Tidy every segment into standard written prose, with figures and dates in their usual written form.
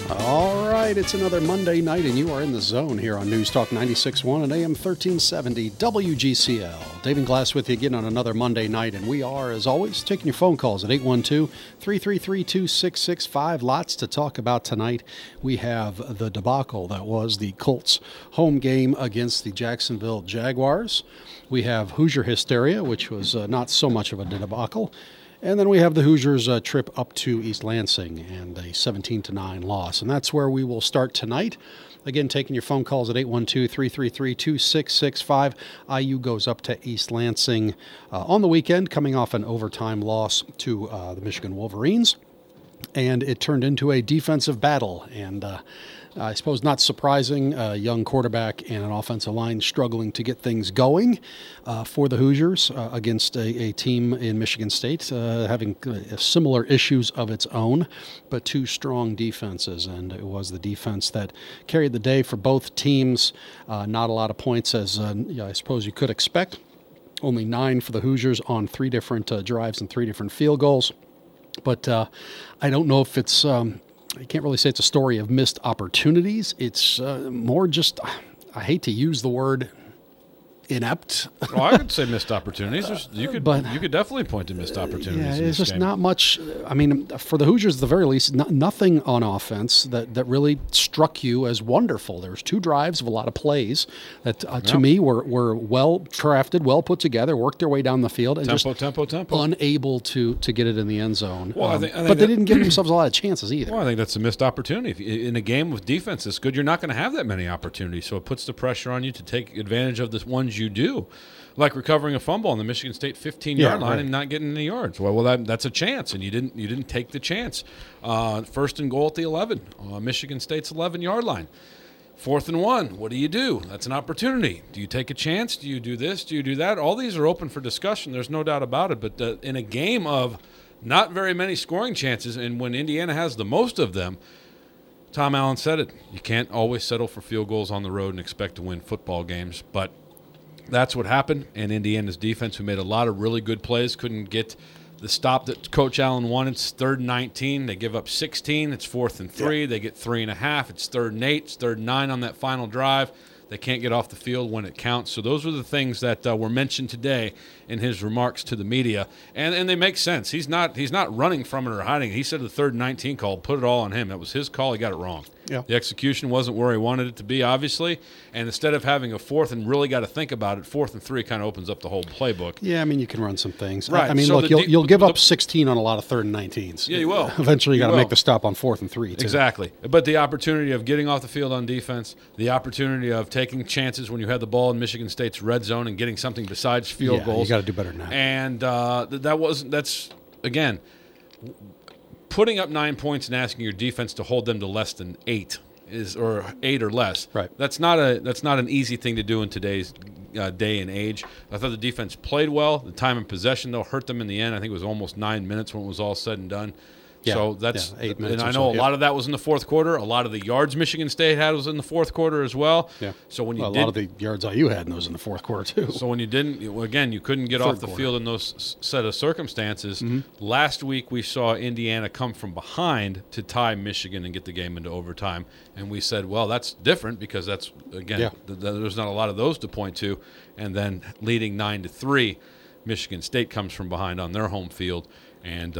All right, it's another Monday night, and you are in the zone here on News Talk 96.1 and AM 1370 WGCL. Dave and Glass with you again on another Monday night, and we are, as always, taking your phone calls at 812-333-2665. Lots to talk about tonight. We have the debacle that was the Colts home game against the Jacksonville Jaguars. We have Hoosier hysteria, which was not so much of a debacle. And then we have the Hoosiers' trip up to East Lansing and a 17-9 loss. And that's where we will start tonight. Again, taking your phone calls at 812-333-2665. IU goes up to East Lansing on the weekend, coming off an overtime loss to the Michigan Wolverines. And it turned into a defensive battle. And I suppose not surprising, a young quarterback and an offensive line struggling to get things going for the Hoosiers against a team in Michigan State having similar issues of its own, but two strong defenses. And it was the defense that carried the day for both teams. Not a lot of points, as I suppose you could expect. Only 9 for the Hoosiers on 3 different drives and 3 different field goals. But I don't know if it's... I can't really say it's a story of missed opportunities. It's more just, I hate to use the word inept. Well, I could say missed opportunities. You could definitely point to missed opportunities. Yeah, in it's this just game. Not much. I mean, for the Hoosiers, at the very least, nothing on offense that really struck you as wonderful. There's 2 drives of a lot of plays that, to me, were well crafted, well put together, worked their way down the field, and tempo. Unable to get it in the end zone. Well, I think but they didn't give themselves a lot of chances either. Well, I think that's a missed opportunity. In a game with defense this good, you're not going to have that many opportunities, so it puts the pressure on you to take advantage of the ones you do. Like recovering a fumble on the Michigan State 15-yard line and not getting any yards. Well, that's a chance, and you didn't take the chance. First and goal at the 11, Michigan State's 11-yard line. 4th and 1, what do? That's an opportunity. Do you take a chance? Do you do this? Do you do that? All these are open for discussion. There's no doubt about it. But in a game of not very many scoring chances, and when Indiana has the most of them, Tom Allen said it. You can't always settle for field goals on the road and expect to win football games, but that's what happened, and Indiana's defense, who made a lot of really good plays, couldn't get the stop that Coach Allen wanted. It's 3rd and 19. They give up 16. It's 4th and 3. They get 3.5. It's 3rd and 8. It's 3rd and 9 on that final drive. They can't get off the field when it counts. So those are the things that were mentioned today in his remarks to the media, and they make sense. He's not running from it or hiding it. He said the 3rd and 19 call, put it all on him. That was his call. He got it wrong. Yeah. The execution wasn't where he wanted it to be, obviously, and instead of having a 4th and really got to think about it, 4th and 3 kind of opens up the whole playbook. Yeah, I mean, you can run some things. Right. I mean, so look, you'll give up 16 on a lot of 3rd and 19s. Yeah, you will. Eventually, you got to make the stop on 4th and 3, too. Exactly. But the opportunity of getting off the field on defense, the opportunity of taking chances when you had the ball in Michigan State's red zone and getting something besides field goals. You got to do better than that. And that's again, putting up 9 points and asking your defense to hold them to less than 8 or 8 or less. Right. That's not an easy thing to do in today's day and age. I thought the defense played well. The time and possession, though, hurt them in the end. I think it was almost 9 minutes when it was all said and done. Yeah, so that's 8 minutes. And I know a lot of that was in the fourth quarter. A lot of the yards Michigan State had was in the fourth quarter as well. Yeah. So when a lot of the yards IU had in those in the fourth quarter too. So when you didn't, again, you couldn't get off the field in those set of circumstances. Mm-hmm. Last week we saw Indiana come from behind to tie Michigan and get the game into overtime, and we said, well, that's different because that's again there's not a lot of those to point to, and then leading 9-3, Michigan State comes from behind on their home field, and.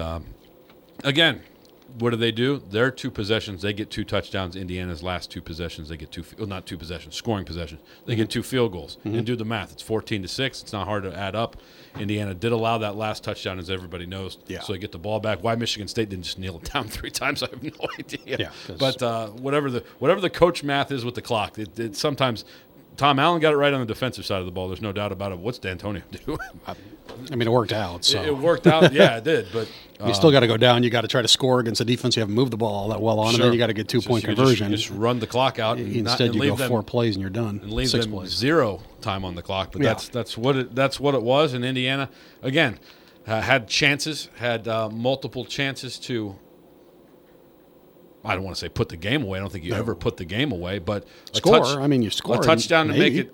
Again, what do? Their 2 possessions, they get 2 touchdowns. Indiana's last 2 possessions, they get not 2 possessions, scoring possessions. They get 2 field goals. And do the math. It's 14-6. It's not hard to add up. Indiana did allow that last touchdown, as everybody knows. Yeah. So they get the ball back. Why Michigan State didn't just kneel it down 3 times, I have no idea. Yeah, but whatever the coach math is with the clock, it sometimes Tom Allen got it right on the defensive side of the ball. There's no doubt about it. What's D'Antonio do? I mean, it worked out. So. It worked out. Yeah, it did. But you still got to go down. You got to try to score against a defense you haven't moved the ball all that well on, and then you got to get 2-point conversion. Just run the clock out. Instead, you go 4 plays and you're done. And leave 6 them plays. 0 time on the clock. But that's what it was. And Indiana again had chances, had multiple chances to I don't want to say put the game away. I don't think you ever put the game away, but you score. A touchdown to make it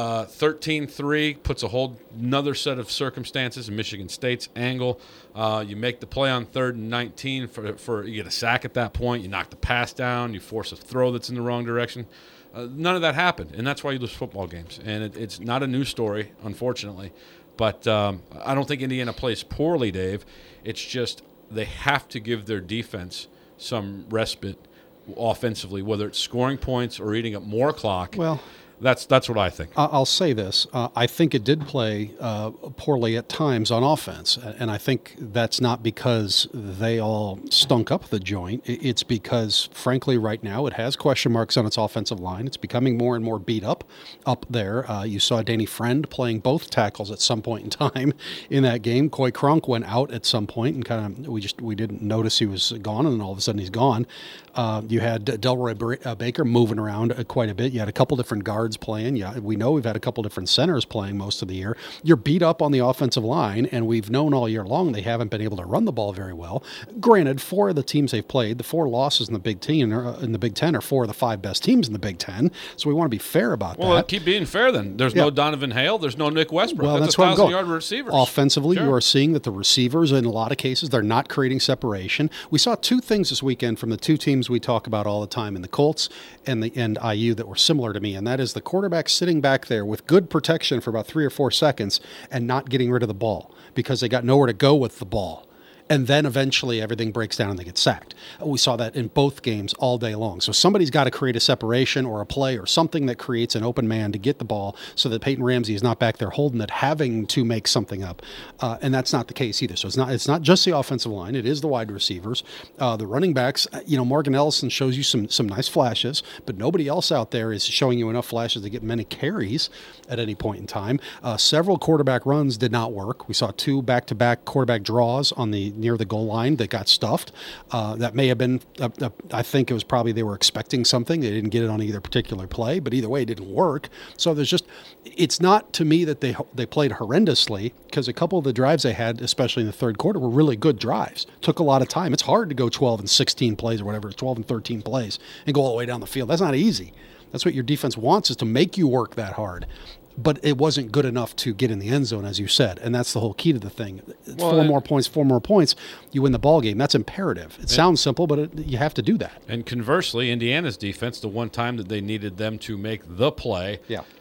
13-3 puts a whole another set of circumstances in Michigan State's angle. You make the play on 3rd and 19 for you get a sack at that point. You knock the pass down. You force a throw that's in the wrong direction. None of that happened, and that's why you lose football games. And it's not a news story, unfortunately. But I don't think Indiana plays poorly, Dave. It's just they have to give their defense some respite offensively, whether it's scoring points or eating up more clock. Well, that's what I think. I'll say this. I think it did play poorly at times on offense, and I think that's not because they all stunk up the joint. It's because, frankly, right now it has question marks on its offensive line. It's becoming more and more beat up there. You saw Danny Friend playing both tackles at some point in time in that game. Coy Cronk went out at some point, and kind of we didn't notice he was gone, and then all of a sudden he's gone. You had Delroy Baker moving around quite a bit. You had a couple different guards playing. Yeah, we know we've had a couple different centers playing most of the year. You're beat up on the offensive line, and we've known all year long they haven't been able to run the ball very well. Granted, 4 of the teams they've played, the 4 losses in the Big Ten are 4 of the 5 best teams in the Big Ten. So we want to be fair about that. Well, keep being fair then. There's no Donovan Hale. There's no Nick Westbrook. Well, that's where I'm going. 1,000-yard receivers. Offensively, you are seeing that the receivers, in a lot of cases, they're not creating separation. We saw 2 things this weekend from the 2 teams we talk about all the time in the Colts and IU that were similar to me, and that is the quarterback sitting back there with good protection for about 3 or 4 seconds and not getting rid of the ball because they got nowhere to go with the ball. And then eventually everything breaks down and they get sacked. We saw that in both games all day long. So somebody's got to create a separation or a play or something that creates an open man to get the ball so that Peyton Ramsey is not back there holding it, having to make something up. And that's not the case either. So it's not just the offensive line. It is the wide receivers. The running backs, Morgan Ellison shows you some nice flashes, but nobody else out there is showing you enough flashes to get many carries at any point in time. Several quarterback runs did not work. We saw 2 back-to-back quarterback draws on near the goal line that got stuffed. That may have been, I think it was probably they were expecting something. They didn't get it on either particular play, but either way, it didn't work. So it's not to me that they played horrendously, because a couple of the drives they had, especially in the third quarter, were really good drives. Took a lot of time. It's hard to go 12 and 16 plays or whatever, 12 and 13 plays and go all the way down the field. That's not easy. That's what your defense wants, is to make you work that hard. But it wasn't good enough to get in the end zone, as you said, and that's the whole key to the thing. 4 more points, you win the ball game. That's imperative. It sounds simple, but you have to do that. And conversely, Indiana's defense, the one time that they needed them to make the play,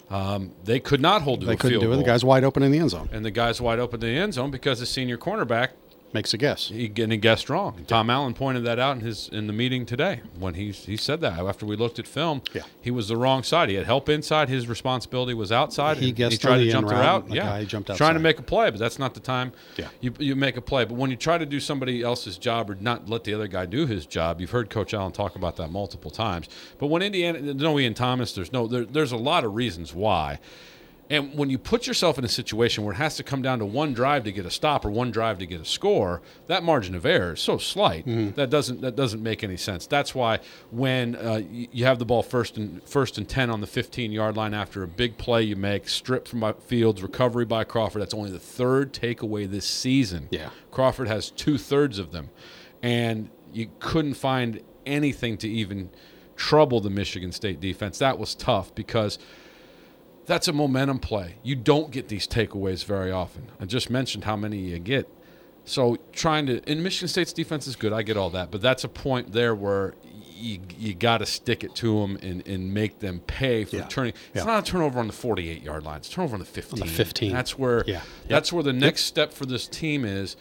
they could not hold to a field goal. They couldn't do it. The guy's wide open in the end zone. And the guy's wide open in the end zone because the senior cornerback makes a guess. He guessed wrong. Yeah. Tom Allen pointed that out in the meeting today when he said that after we looked at film. Yeah. He was the wrong side. He had help inside. His responsibility was outside. He tried to jump the route. The guy jumped outside. Trying to make a play, but that's not the time. Yeah. You make a play, but when you try to do somebody else's job or not let the other guy do his job, you've heard Coach Allen talk about that multiple times. But when Indiana, no Ian Thomas, there's a lot of reasons why. And when you put yourself in a situation where it has to come down to one drive to get a stop or one drive to get a score, that margin of error is so slight that doesn't make any sense. That's why when you have the ball first and 10 on the 15-yard line after a big play you make, strip from Fields, recovery by Crawford. That's only the 3rd takeaway this season. Yeah, Crawford has 2/3 of them, and you couldn't find anything to even trouble the Michigan State defense. That was tough because that's a momentum play. You don't get these takeaways very often. I just mentioned how many you get. So and Michigan State's defense is good. I get all that. But that's a point there where you got to stick it to them and make them pay for turning. It's not a turnover on the 48-yard line. It's a turnover on the 15. On the 15. That's where the next step for this team is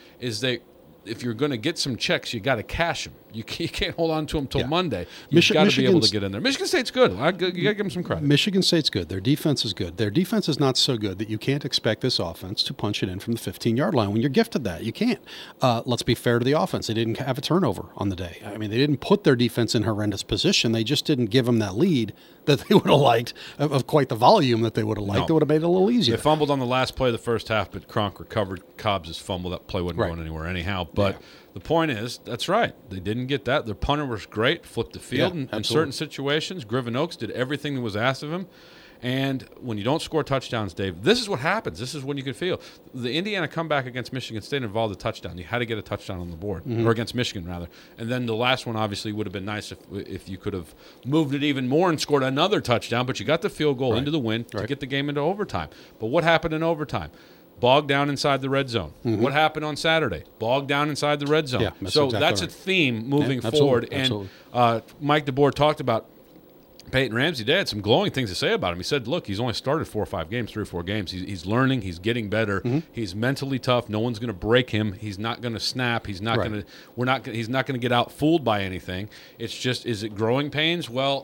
if you're going to get some checks, you got to cash them. You can't hold on to them until Monday. You've got to be able to get in there. Michigan State's good. You got to give them some credit. Michigan State's good. Their defense is good. Their defense is not so good that you can't expect this offense to punch it in from the 15-yard line when you're gifted that. You can't. Let's be fair to the offense. They didn't have a turnover on the day. I mean, they didn't put their defense in horrendous position. They just didn't give them that lead that they would have liked, of quite the volume that they would have liked. That would have made it a little easier. They fumbled on the last play of the first half, but Cronk recovered Cobb's fumble. That play wasn't going anywhere anyhow. But the point is, that's right. They didn't get that. Their punter was great, flipped the field in certain situations. Griffin Oaks did everything that was asked of him. And when you don't score touchdowns, Dave, this is what happens. This is when you can feel. The Indiana comeback against Michigan State involved a touchdown. You had to get a touchdown on the board, or against Michigan, rather. And then the last one obviously would have been nice if you could have moved it even more and scored another touchdown, but you got the field goal into the win to get the game into overtime. But what happened in overtime? Bogged down inside the red zone. What happened on Saturday? Bogged down inside the red zone. Yeah, that's a theme moving forward. Absolutely. And Mike DeBoer talked about Peyton Ramsey. They had some glowing things to say about him. He said, look, he's only started 3 or 4 games. He's learning. He's getting better. He's mentally tough. No one's going to break him. He's not going to snap. He's not going to he's not going to get out fooled by anything. It's just, is it growing pains? Well,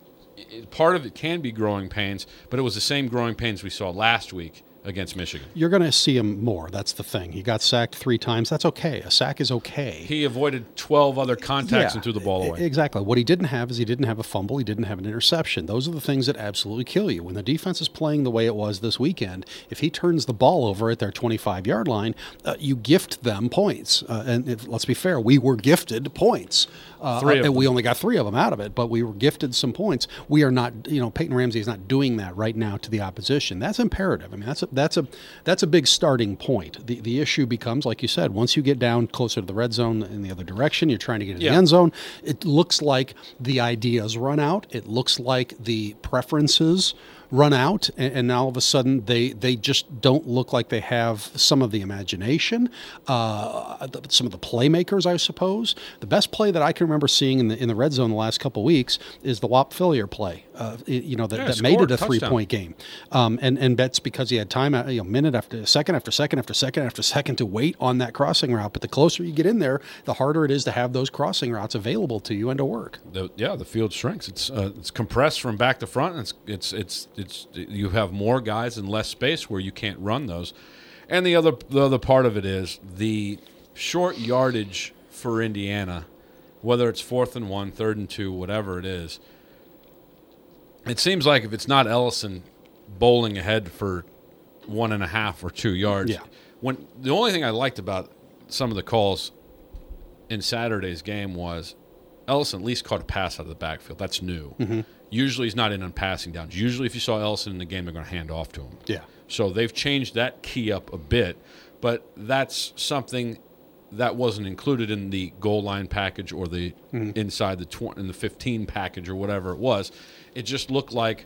part of it can be growing pains, but it was the same growing pains we saw last week against Michigan. You're going to see him more. That's the thing. He got sacked 3 times. That's okay. A sack is okay. He avoided 12 other contacts and threw the ball away. Exactly. What he didn't have is he didn't have a fumble. He didn't have an interception. Those are the things that absolutely kill you. When the defense is playing the way it was this weekend, if he turns the ball over at their 25-yard line, you gift them points. Let's be fair, we were gifted points. We only got 3 of them out of it, but we were gifted some points. We are not, Peyton Ramsey is not doing that right now to the opposition. That's imperative. I mean, that's a big starting point. The issue becomes, like you said, once you get down closer to the red zone in the other direction, you're trying to get in the end zone. It looks like the ideas run out. It looks like the preferences run out, and now all of a sudden they just don't look like they have some of the imagination, some of the playmakers, I suppose. The best play that I can remember seeing in the red zone the last couple of weeks is the Whop Phillier play. That made it a 3-point game, and that's because he had time, minute after second after second after second after second to wait on that crossing route. But the closer you get in there, the harder it is to have those crossing routes available to you and to work. The field shrinks. It's compressed from back to front, and it's you have more guys and less space where you can't run those. And the other part of it is the short yardage for Indiana, whether it's 4th and 1, 3rd and 2, whatever it is. It seems like if it's not Ellison bowling ahead for 1.5 or 2 yards, when the only thing I liked about some of the calls in Saturday's game was Ellison at least caught a pass out of the backfield. That's new. Usually he's not in on passing downs. Usually if you saw Ellison in the game, they're going to hand off to him. Yeah. So they've changed that key up a bit, but that's something that wasn't included in the goal line package or the inside the 15 package or whatever it was. It just looked like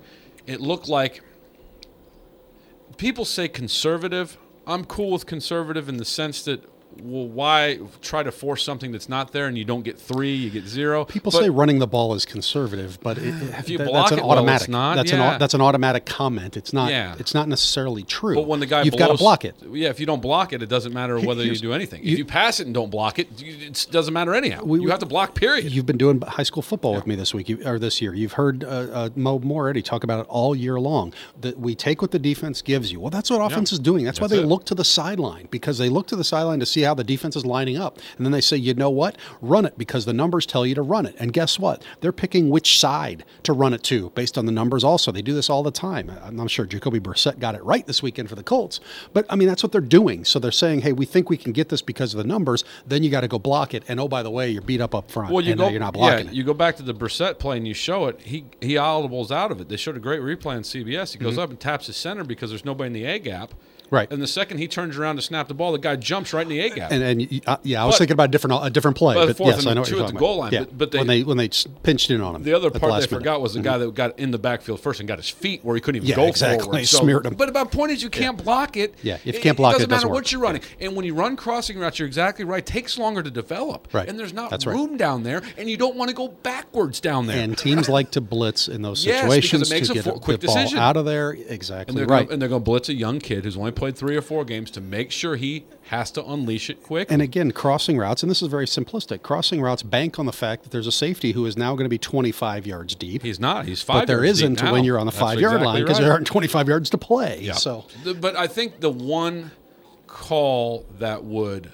people say conservative. I'm cool with conservative in the sense that, well, why try to force something that's not there and you don't get 3, you get 0? People say running the ball is conservative, but if you block that's it, automatic. Well, it's not. That's an automatic comment. It's not. Yeah. It's not necessarily true. But when the guy you've got to block it. Yeah, if you don't block it, it doesn't matter whether you do anything. If you pass it and don't block it, it doesn't matter anyhow. You have to block. Period. You've been doing high school football with me this week or this year. You've heard Mo Moretti talk about it all year long. That we take what the defense gives you. Well, that's what offense is doing. That's why they look to the sideline, because they look to the sideline to see how the defense is lining up. And then they say, you know what? Run it, because the numbers tell you to run it. And guess what? They're picking which side to run it to based on the numbers also. They do this all the time. I'm sure Jacoby Brissett got it right this weekend for the Colts. But, I mean, that's what they're doing. So they're saying, hey, we think we can get this because of the numbers. Then you got to go block it. And, oh, by the way, you're beat up front. Well, you're not blocking it. You go back to the Brissett play and you show it. He audibles out of it. They showed a great replay on CBS. He goes up and taps his center because there's nobody in the A gap. Right. And the second he turns around to snap the ball, the guy jumps right in the A gap. I was thinking about a different play. But yes, I know what you're talking at the goal about. line. Yeah. But when they pinched in on him. The other part they forgot was the guy that got in the backfield first and got his feet where he couldn't even go forward. So, smeared him. But my point is you can't block it. Yeah, if you can't block it, doesn't matter what you're running. And when you run crossing routes, you're exactly right. It takes longer to develop. Right. And there's not room down there, and you don't want to go backwards down there. And teams like to blitz in those situations to get a quick ball decision out of there. Exactly and right. And they're going to blitz a young kid who's only played 3 or 4 games to make sure he has to unleash it quick. And again, crossing routes, and this is very simplistic, crossing routes bank on the fact that there's a safety who is now going to be 25 yards deep. He's not. He's 5 yards deep. But there isn't when you're on the 5-yard line because there aren't 25 yards to play. Yeah. So, but I think the one call that would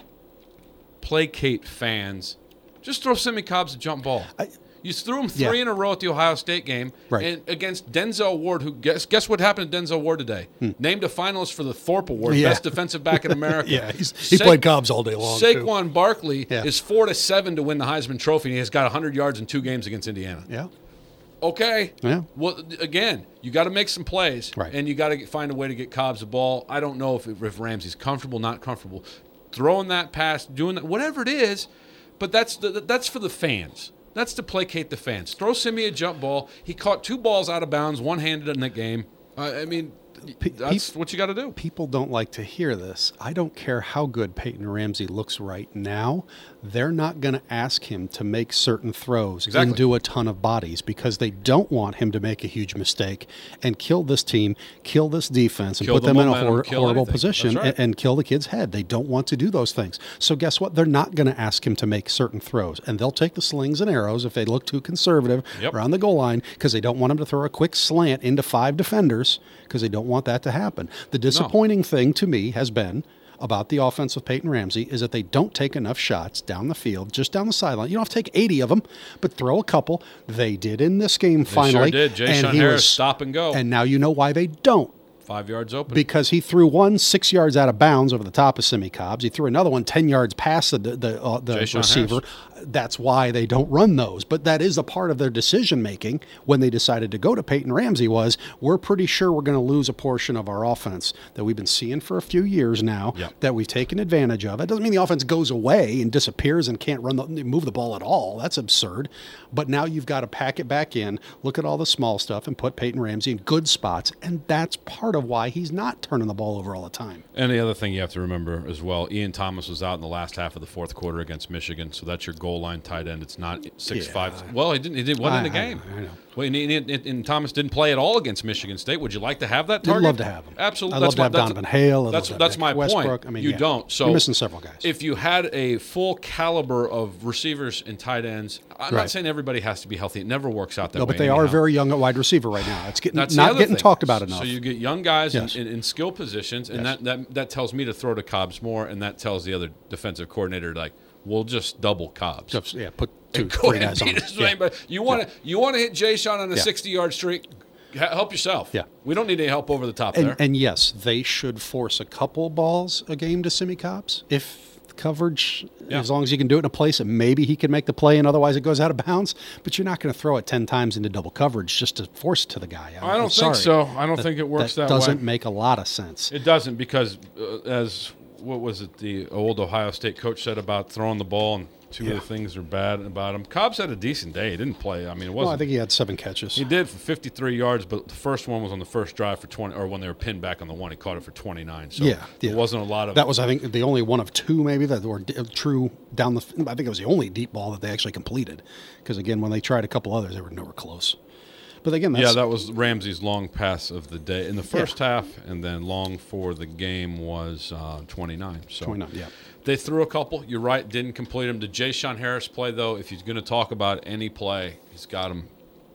placate fans, just throw Simmie Cobbs a jump ball. You threw him 3 in a row at the Ohio State game, and against Denzel Ward, who guess what happened to Denzel Ward today? Named a finalist for the Thorpe Award, best defensive back in America. he played Cobbs all day long. Saquon Barkley is 4-7 to win the Heisman Trophy, and he has got 100 yards in 2 games against Indiana. Yeah. Okay. Yeah. Well, again, you got to make some plays, Right. and you got to find a way to get Cobbs the ball. I don't know if Ramsey's comfortable, not comfortable, throwing that pass, doing that, whatever it is. But that's for the fans. That's to placate the fans. Throw Simi a jump ball. He caught 2 balls out of bounds, one-handed in that game. I mean, that's what you got to do. People don't like to hear this. I don't care how good Peyton Ramsey looks right now. They're not going to ask him to make certain throws and do a ton of bodies because they don't want him to make a huge mistake and kill this team, kill this defense, and put them in a horrible position and kill the kid's head. They don't want to do those things. So guess what? They're not going to ask him to make certain throws. And they'll take the slings and arrows if they look too conservative around the goal line because they don't want him to throw a quick slant into 5 defenders because they don't want that to happen. The disappointing thing to me has been about the offense with Peyton Ramsey is that they don't take enough shots down the field, just down the sideline. You don't have to take 80 of them, but throw a couple. They did in this game finally. They sure did. Jay Sean Harris, stop and go. And now you know why they don't. 5 yards open. Because he threw one 6 yards out of bounds over the top of Simi Cobbs. He threw another one 10 yards past the receiver. That's why they don't run those. But that is a part of their decision-making when they decided to go to Peyton Ramsey was, we're pretty sure we're going to lose a portion of our offense that we've been seeing for a few years now, that we've taken advantage of. It doesn't mean the offense goes away and disappears and can't move the ball at all. That's absurd. But now you've got to pack it back in, look at all the small stuff, and put Peyton Ramsey in good spots. And that's part of why he's not turning the ball over all the time. And the other thing you have to remember as well, Ian Thomas was out in the last half of the fourth quarter against Michigan, so that's your goal line tight end. It's not 6'5". Well, he wasn't in the game. I know. Well, and Thomas didn't play at all against Michigan State. Would you like to have that target? I'd love to have him. Absolutely. I'd love to have Donovan Hale. That's my Westbrook. point. I mean, you don't. So you're missing several guys. If you had a full caliber of receivers and tight ends, I'm not saying everybody has to be healthy. It never works out that way. No, but they are very young at wide receiver right now. It's not getting talked about enough. So you get young guys in skill positions, and that tells me to throw to Cobbs more, and that tells the other defensive coordinator, like, we'll just double Cobbs. Put 2-3 guys on. But you want to hit Jay Sean on a 60-yard streak, help yourself. Yeah. We don't need any help over the top there. And yes, they should force a couple balls a game to Simi Cobbs. If coverage, as long as you can do it in a place that maybe he can make the play and otherwise it goes out of bounds, but you're not going to throw it 10 times into double coverage just to force it to the guy. I don't think so. I don't think it works that way. That doesn't make a lot of sense. It doesn't because what was it the old Ohio State coach said about throwing the ball and two of the things are bad about him. Cobbs had a decent day. He didn't play. I mean, it wasn't. Well, I think he had 7 catches. He did for 53 yards, but the first one was on the first drive for 20, or when they were pinned back on the one, he caught it for 29. So it wasn't a lot of. That was, I think, the only one of 2 maybe that were true down the. I think it was the only deep ball that they actually completed, because again, when they tried a couple others, they were nowhere close. But again, that was Ramsey's long pass of the day in the first half, and then long for the game was 29. So 29, yeah. They threw a couple. You're right, didn't complete them. Did Jay Sean Harris play, though? If he's going to talk about any play, he's got them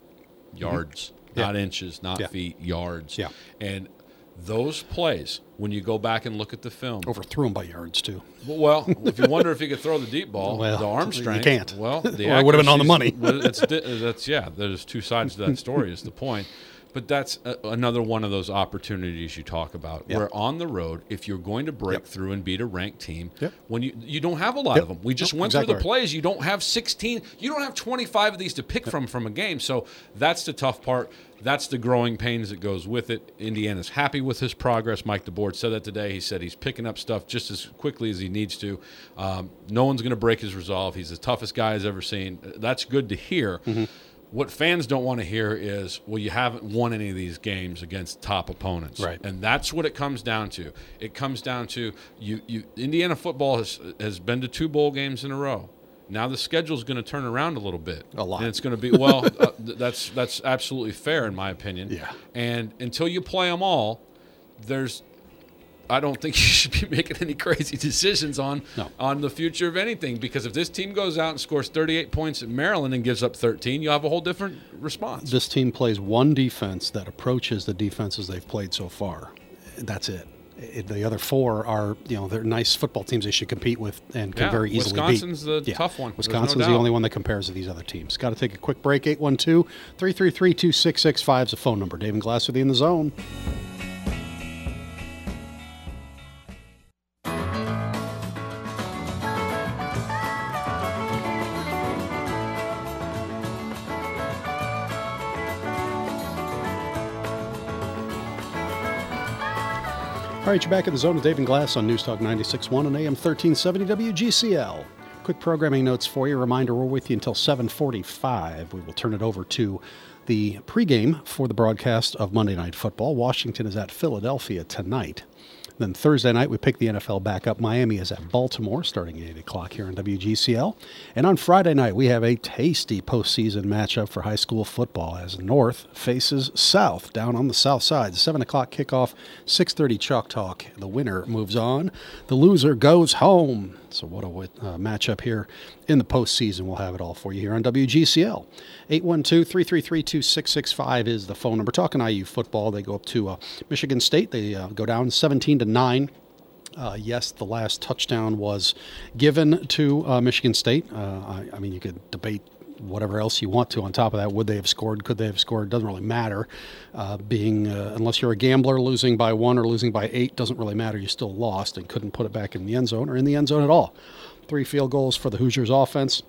yards, not inches, not feet, yards. Yeah. And those plays, when you go back and look at the film. Overthrew him by yards, too. Well, if you wonder if he could throw the deep ball, the arm strength. You can't. Well, the it would have been on the money. There's 2 sides to that story is the point. But that's another one of those opportunities you talk about. Where on the road, if you're going to break through and beat a ranked team, when you don't have a lot of them. We just went through the plays. You don't have 16. You don't have 25 of these to pick from a game. So that's the tough part. That's the growing pains that goes with it. Indiana's happy with his progress. Mike DeBoer said that today. He said he's picking up stuff just as quickly as he needs to. No one's going to break his resolve. He's the toughest guy he's ever seen. That's good to hear. Mm-hmm. What fans don't want to hear is, well, you haven't won any of these games against top opponents. Right. And that's what it comes down to. It comes down to Indiana football has been to 2 bowl games in a row. Now the schedule's going to turn around a little bit. A lot. And it's going to be, that's absolutely fair in my opinion. Yeah. And until you play them all, I don't think you should be making any crazy decisions on the future of anything, because if this team goes out and scores 38 points at Maryland and gives up 13, you'll have a whole different response. This team plays one defense that approaches the defenses they've played so far. That's it. The other 4 are, they're nice football teams they should compete with and can very easily Wisconsin's beat. the tough one. Wisconsin's the only one that compares to these other teams. Got to take a quick break. 812-333-2665 is the phone number. Dave and Glass with you in the zone. All right, you're back in the zone with Dave and Glass on News Talk 96.1 and AM 1370 WGCL. Quick programming notes for you. Reminder, we're with you until 7:45. We will turn it over to the pregame for the broadcast of Monday Night Football. Washington is at Philadelphia tonight. Then Thursday night, we pick the NFL back up. Miami is at Baltimore starting at 8 o'clock here on WGCL. And on Friday night, we have a tasty postseason matchup for high school football as North faces South down on the south side. 7 o'clock kickoff, 6:30 Chalk Talk. The winner moves on. The loser goes home. So what a matchup here in the postseason. We'll have it all for you here on WGCL. 812-333-2665 is the phone number. Talking IU football, they go up to Michigan State. They go down 17-9. Yes, the last touchdown was given to Michigan State. I mean, you could debate whatever else you want to on top of that. Would they have scored? Could they have scored? Doesn't really matter. Unless you're a gambler, losing by 1 or losing by 8 doesn't really matter. You still lost and couldn't put it back in the end zone or in the end zone at all. 3 field goals for the Hoosiers offense.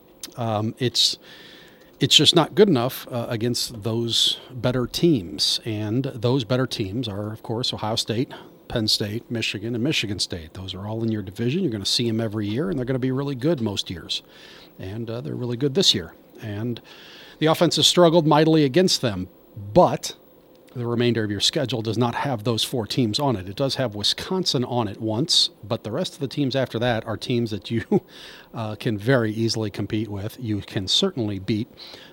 It's just not good enough against those better teams. And those better teams are, of course, Ohio State, Penn State, Michigan, and Michigan State. Those are all in your division. You're going to see them every year, and they're going to be really good most years. And they're really good this year. And the offense has struggled mightily against them, but the remainder of your schedule does not have those 4 teams on it. It does have Wisconsin on it once, but the rest of the teams after that are teams that you can very easily compete with. You can certainly beat.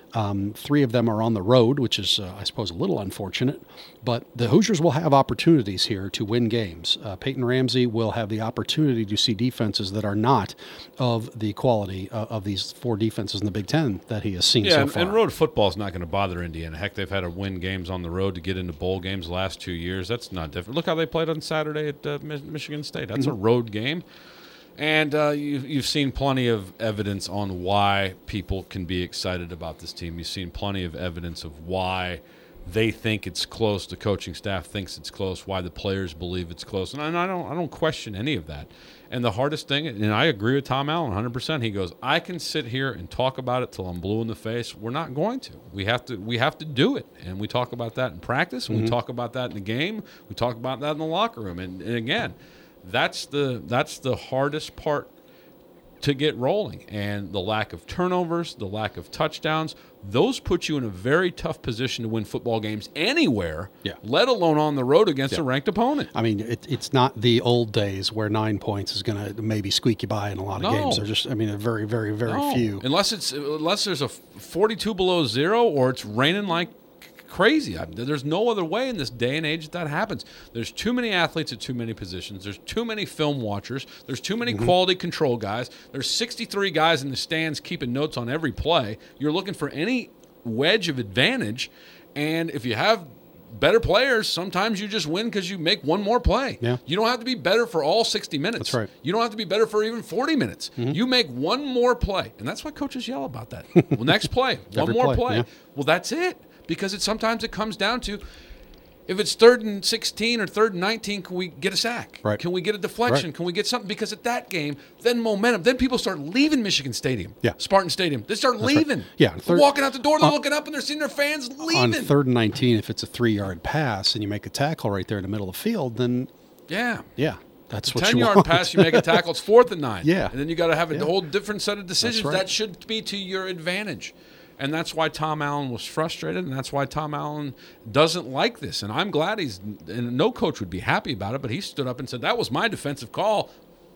3 of them are on the road, which is, I suppose, a little unfortunate. But the Hoosiers will have opportunities here to win games. Peyton Ramsey will have the opportunity to see defenses that are not of the quality of these 4 defenses in the Big Ten that he has seen so far. And road football is not going to bother Indiana. Heck, they've had to win games on the road to get into bowl games the last 2 years. That's not different. Look how they played on Saturday at Michigan State. That's a road game. And you've seen plenty of evidence on why people can be excited about this team. You've seen plenty of evidence of why they think it's close. The coaching staff thinks it's close. Why the players believe it's close. And I don't question any of that. And the hardest thing, and I agree with Tom Allen 100%. He goes, I can sit here and talk about it till I'm blue in the face. We're not going to. We have to do it. And we talk about that in practice. And we talk about that in the game. We talk about that in the locker room. And again, that's the hardest part to get rolling, and the lack of turnovers, the lack of touchdowns, those put you in a very tough position to win football games anywhere, let alone on the road against a ranked opponent. I mean, it's not the old days where 9 points is going to maybe squeak you by in a lot of games. They're just, very, very, very few. Unless there's a 42 below zero or it's raining like crazy. There's no other way in this day and age that happens. There's too many athletes at too many positions. There's too many film watchers. There's too many quality control guys. There's 63 guys in the stands keeping notes on every play. You're looking for any wedge of advantage, and if you have better players, sometimes you just win because you make one more play. Yeah. You don't have to be better for all 60 minutes. That's right. You don't have to be better for even 40 minutes. You make one more play, and that's why coaches yell about that. Well, next play, one more play. Yeah. Well, that's it. Because sometimes it comes down to, if it's 3rd and 16 or 3rd and 19, can we get a sack? Right. Can we get a deflection? Right. Can we get something? Because at that game, then momentum. Then people start leaving Michigan Stadium. Yeah. Spartan Stadium. They start leaving. Right. Yeah. They're walking out the door. They're looking up, and they're seeing their fans leaving. On 3rd and 19, if it's a 3-yard pass and you make a tackle right there in the middle of the field, then yeah. That's what 10-yard you pass, you make a tackle. It's 4th and 9. Yeah. And then you got to have a whole different set of decisions. That's right. That should be to your advantage. And that's why Tom Allen was frustrated, and that's why Tom Allen doesn't like this. And I'm glad and no coach would be happy about it, but he stood up and said, that was my defensive call.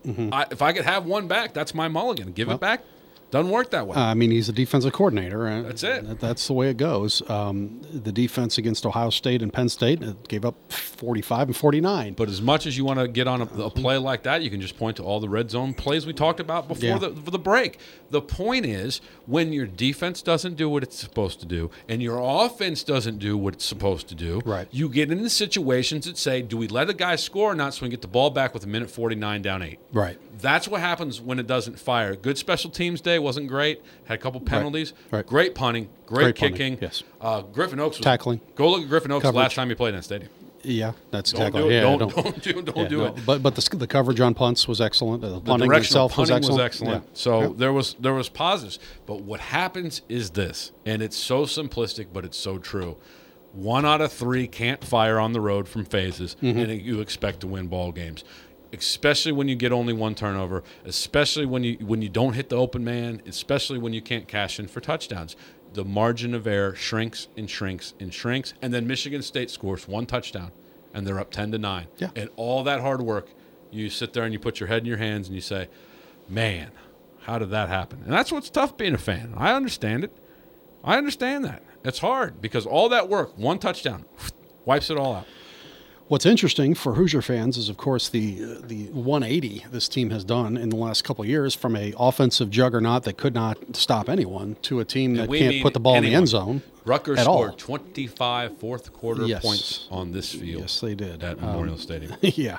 If I could have one back, that's my mulligan. Give it back. Doesn't work that way. He's a defensive coordinator. That's it. That's the way it goes. The defense against Ohio State and Penn State gave up 45 and 49. But as much as you want to get on a play like that, you can just point to all the red zone plays we talked about before the break. The point is, when your defense doesn't do what it's supposed to do and your offense doesn't do what it's supposed to do, you get into situations that say, do we let a guy score or not so we can get the ball back with 1:49 down 8? Right. That's what happens when it doesn't fire. Good special teams day, wasn't great. Had a couple penalties. Right. Great punting. Great kicking. Yes. Griffin Oaks was tackling. Go look at Griffin Oaks Coverage. last time he played in that stadium. Yeah, that's Don't exactly. do it. Yeah, don't do it. But the coverage on punts was excellent. The punting directional itself was excellent. Yeah. So there was positives. But what happens is this, and it's so simplistic, but it's so true. 1 out of 3 can't fire on the road from phases, and you expect to win ball games. Especially when you get only 1 turnover, especially when you don't hit the open man, especially when you can't cash in for touchdowns. The margin of error shrinks and shrinks and shrinks, and then Michigan State scores 1 touchdown, and they're up 10-9. Yeah. And all that hard work, you sit there and you put your head in your hands and you say, man, how did that happen? And that's what's tough being a fan. I understand it. I understand that. It's hard because all that work, 1 touchdown, wipes it all out. What's interesting for Hoosier fans is, of course, the 180 this team has done in the last couple of years from a offensive juggernaut that could not stop anyone to a team that can't put the ball in the end zone. Rutgers at scored all. 25 fourth-quarter points on this field. Yes, they did. At Memorial Stadium. Yeah.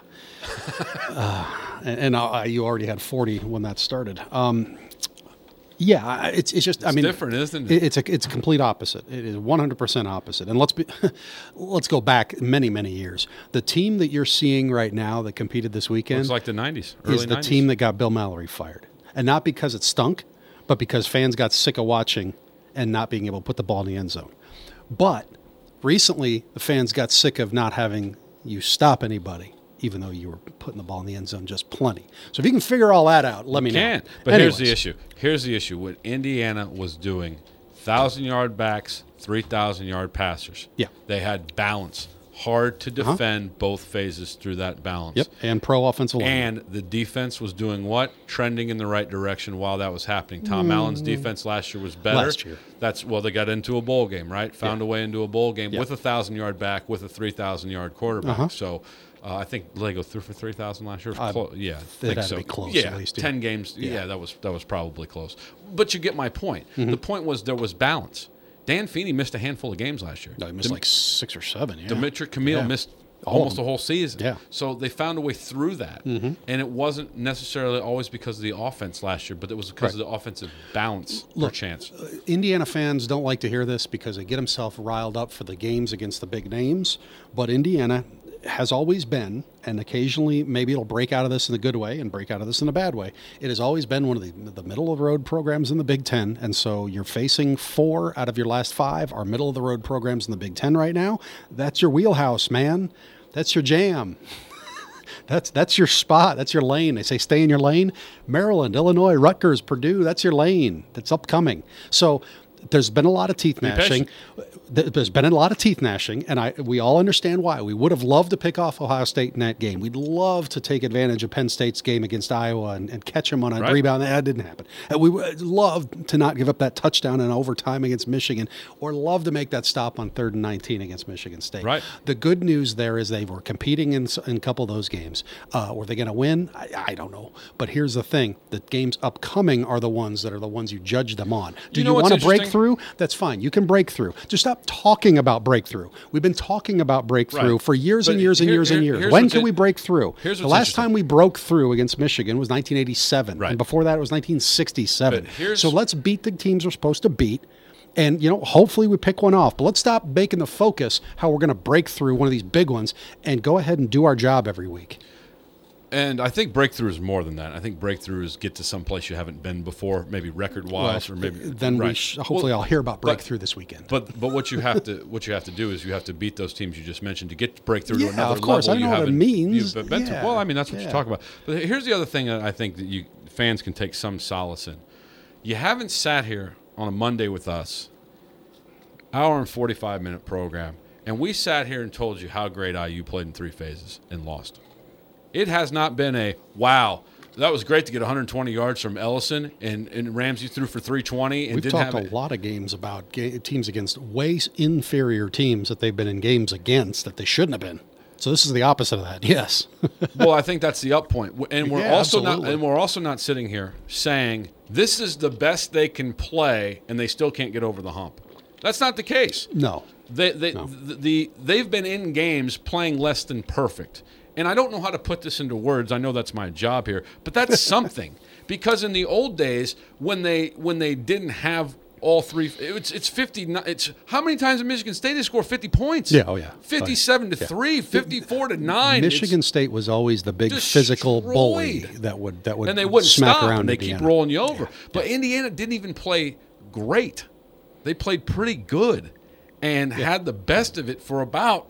And you already had 40 when that started. Yeah, it's just. I mean, different, isn't it? It's a complete opposite. It is 100% opposite. And let's go back many years. The team that you're seeing right now that competed this weekend Looks like the 90s, is the 90s. team that got Bill Mallory fired, and not because it stunk, but because fans got sick of watching and not being able to put the ball in the end zone. But recently, the fans got sick of not having you stop anybody, even though you were putting the ball in the end zone just plenty. So if you can figure all that out, let me know. Can't. But Anyways. Here's the issue. What Indiana was doing, 1,000-yard backs, 3,000-yard passers. Yeah. They had balance. Hard to defend both phases through that balance. Yep, and pro offensive line. And the defense was doing what? Trending in the right direction while that was happening. Tom Allen's defense last year was better. Last year. They got into a bowl game, right? Found a way into a bowl game with a 1,000-yard back, with a 3,000-yard quarterback. So I think Lego threw for 3,000 last year. Yeah, I think had so. to be close, yeah, at least, 10 games. Yeah, that was probably close. But you get my point. The point was there was balance. Dan Feeney missed a handful of games last year. No, he missed like 6 or 7. Yeah. Demetric Camille missed All almost of a them. whole season. Yeah. So they found a way through that. And it wasn't necessarily always because of the offense last year, but it was because of the offensive balance or chance. Indiana fans don't like to hear this because they get themselves riled up for the games against the big names. But Indiana has always been, and occasionally maybe it'll break out of this in a good way and break out of this in a bad way. It has always been one of the middle-of-the-road programs in the Big Ten, and so you're facing 4 out of your last 5 are middle-of-the-road programs in the Big Ten right now. That's your wheelhouse, man. That's your jam. That's your spot. That's your lane. They say stay in your lane. Maryland, Illinois, Rutgers, Purdue, that's your lane. That's upcoming. So there's been a lot of teeth gnashing. There's been a lot of teeth gnashing, and we all understand why. We would have loved to pick off Ohio State in that game. We'd love to take advantage of Penn State's game against Iowa and catch them on a rebound. That didn't happen. And we would love to not give up that touchdown in overtime against Michigan, or love to make that stop on 3rd and 19 against Michigan State. Right. The good news there is they were competing in a couple of those games. Were they going to win? I don't know. But here's the thing. The games upcoming are the ones that are the ones you judge them on. Do you want to break through? That's fine. You can break through. Just stop talking about breakthrough. We've been talking about breakthrough for years and years and years and years. When can we break through? The last time we broke through against Michigan was 1987. Right. And before that, it was 1967. But so let's beat the teams we're supposed to beat. And, hopefully we pick one off. But let's stop making the focus how we're going to break through one of these big ones and go ahead and do our job every week. And I think breakthrough is more than that. I think breakthrough is get to some place you haven't been before, maybe record-wise, or maybe then hopefully I'll hear about breakthrough this weekend. But what you have to do is you have to beat those teams you just mentioned to get breakthrough to another level. Of course, I know what it means. You've been to. Well, I mean that's what you're talking about. But here's the other thing that I think that you fans can take some solace in. You haven't sat here on a Monday with us, hour and 45-minute program, and we sat here and told you how great IU played in 3 phases and lost. It has not been a, wow, that was great to get 120 yards from Ellison, and Ramsey threw for 320. And We've talked a lot of games about teams against way inferior teams that they've been in games against that they shouldn't have been. So this is the opposite of that. Yes. Well, I think that's the up point. And we're absolutely. we're also not sitting here saying this is the best they can play and they still can't get over the hump. That's not the case. No. They've been in games playing less than perfect. And I don't know how to put this into words. I know that's my job here, but that's something. Because in the old days, when they didn't have all 3, it's 50. It's how many times in Michigan State they score 50 points? Yeah, oh yeah, 57-3, 54-9. Michigan State was always the big physical bully that would and they wouldn't smack stop around and they Indiana. keep rolling you over. But Indiana didn't even play great. They played pretty good. and had the best of it for about,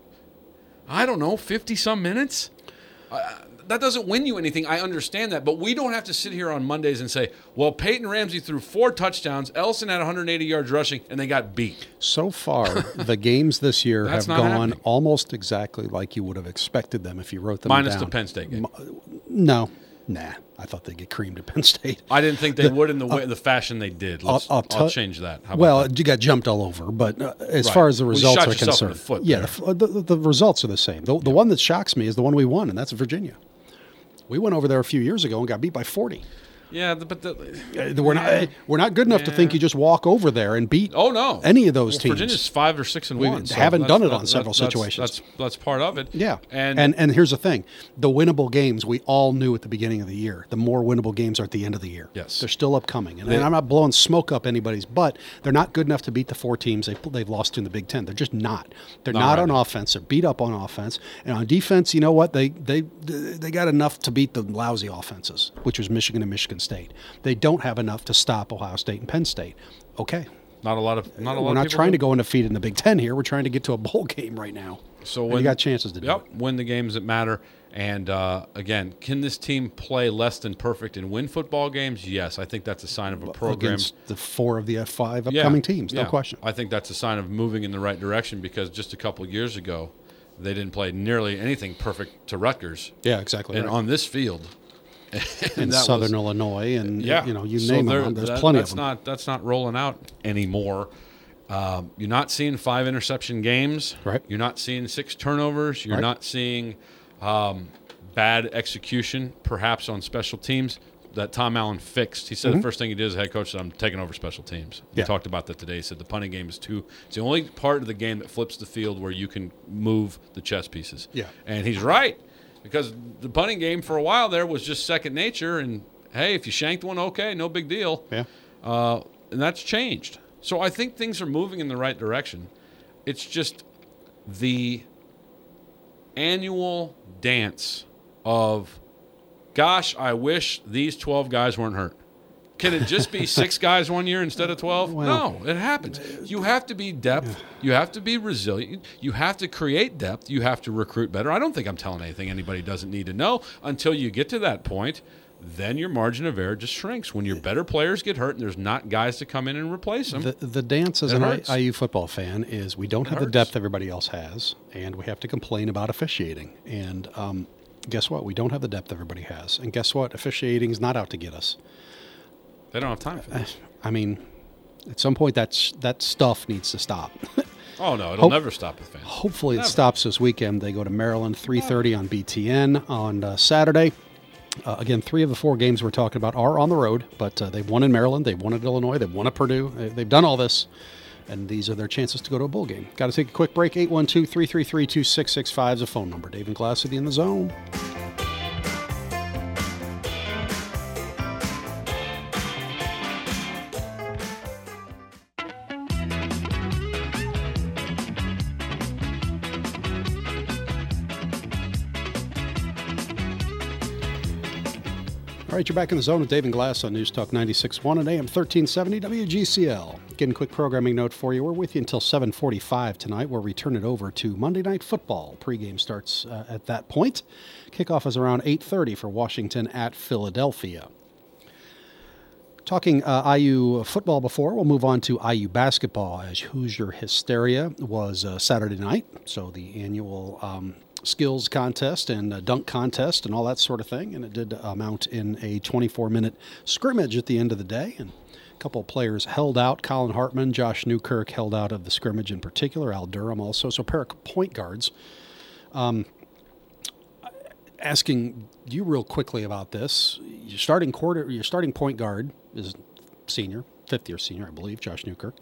50-some minutes. That doesn't win you anything. I understand that. But we don't have to sit here on Mondays and say, well, Peyton Ramsey threw 4 touchdowns, Ellison had 180 yards rushing, and they got beat. So far, the games this year have gone happening. Almost exactly like you would have expected them if you wrote them down. Minus the Penn State game. No. Nah. I thought they'd get creamed at Penn State. I didn't think they would in the fashion they did. I'll change that. You got jumped all over, but as far as the results are concerned, the results are the same. The one that shocks me is the one we won, and that's Virginia. We went over there a few years ago and got beat by 40. Yeah, but we're not good enough to think you just walk over there and beat any of those teams. Virginia's 5 or 6-1. We haven't done it on several situations. That's part of it. Yeah, and here's the thing: the winnable games we all knew at the beginning of the year. The more winnable games are at the end of the year. Yes, they're still upcoming, and I'm not blowing smoke up anybody's butt. They're not good enough to beat the 4 teams they've lost to in the Big Ten. They're just not. They're not on offense. They're beat up on offense, and on defense, you know what? They got enough to beat the lousy offenses, which was Michigan and Michigan State. They don't have enough to stop Ohio State and Penn State. Okay. We're not trying to go undefeated in the Big Ten here. We're trying to get to a bowl game right now. So you got chances to do it. Win the games that matter. And again, can this team play less than perfect and win football games? Yes, I think that's a sign of a program. Against the 4 of the 5 upcoming teams, no question. I think that's a sign of moving in the right direction because just a couple of years ago, they didn't play nearly anything perfect to Rutgers. Yeah, exactly. And on this field. in Southern Illinois, and you name them. There's plenty of them. That's not rolling out anymore. You're not seeing 5 interception games. Right. You're not seeing 6 turnovers. You're not seeing bad execution, perhaps on special teams that Tom Allen fixed. He said the first thing he did as head coach said, "I'm taking over special teams." He talked about that today. He said the punting game is it's the only part of the game that flips the field where you can move the chess pieces. Yeah, and he's right. Because the punting game for a while there was just second nature, and hey, if you shanked one, okay, no big deal. Yeah, and that's changed. So I think things are moving in the right direction. It's just the annual dance of, gosh, I wish these 12 guys weren't hurt. Can it just be 6 guys one year instead of 12? No, it happens. You have to be depth. You have to be resilient. You have to create depth. You have to recruit better. I don't think I'm telling anything anybody doesn't need to know. Until you get to that point, then your margin of error just shrinks. When your better players get hurt and there's not guys to come in and replace them. The dance as an IU football fan is we don't have the depth everybody else has, and we have to complain about officiating. And guess what? We don't have the depth everybody has. And guess what? Officiating is not out to get us. They don't have time for this. I mean, at some point, that stuff needs to stop. Oh, no, it'll never stop with fans. Hopefully it stops this weekend. They go to Maryland, 3:30 on BTN on Saturday. Again, 3 of the 4 games we're talking about are on the road, but they've won in Maryland, they've won at Illinois, they've won at Purdue. They've done all this, and these are their chances to go to a bowl game. Got to take a quick break. 812-333-2665 is a phone number. Dave and Glass with you in the zone. All right, you're back in the zone with Dave and Glass on News Talk 96.1 and AM 1370 WGCL. Getting a quick programming note for you. We're with you until 7:45 tonight, where we turn it over to Monday Night Football. Pregame starts at that point. Kickoff is around 8:30 for Washington at Philadelphia. Talking IU football before, we'll move on to IU basketball, as Hoosier Hysteria was Saturday night. So the annual skills contest and dunk contest and all that sort of thing, and it did amount in a 24-minute scrimmage at the end of the day, and a couple of players held out. Colin Hartman, Josh Newkirk held out of the scrimmage in particular, Al Durham also, so a pair of point guards. Asking you real quickly about this, your starting point guard is senior, 5th-year senior, I believe, Josh Newkirk.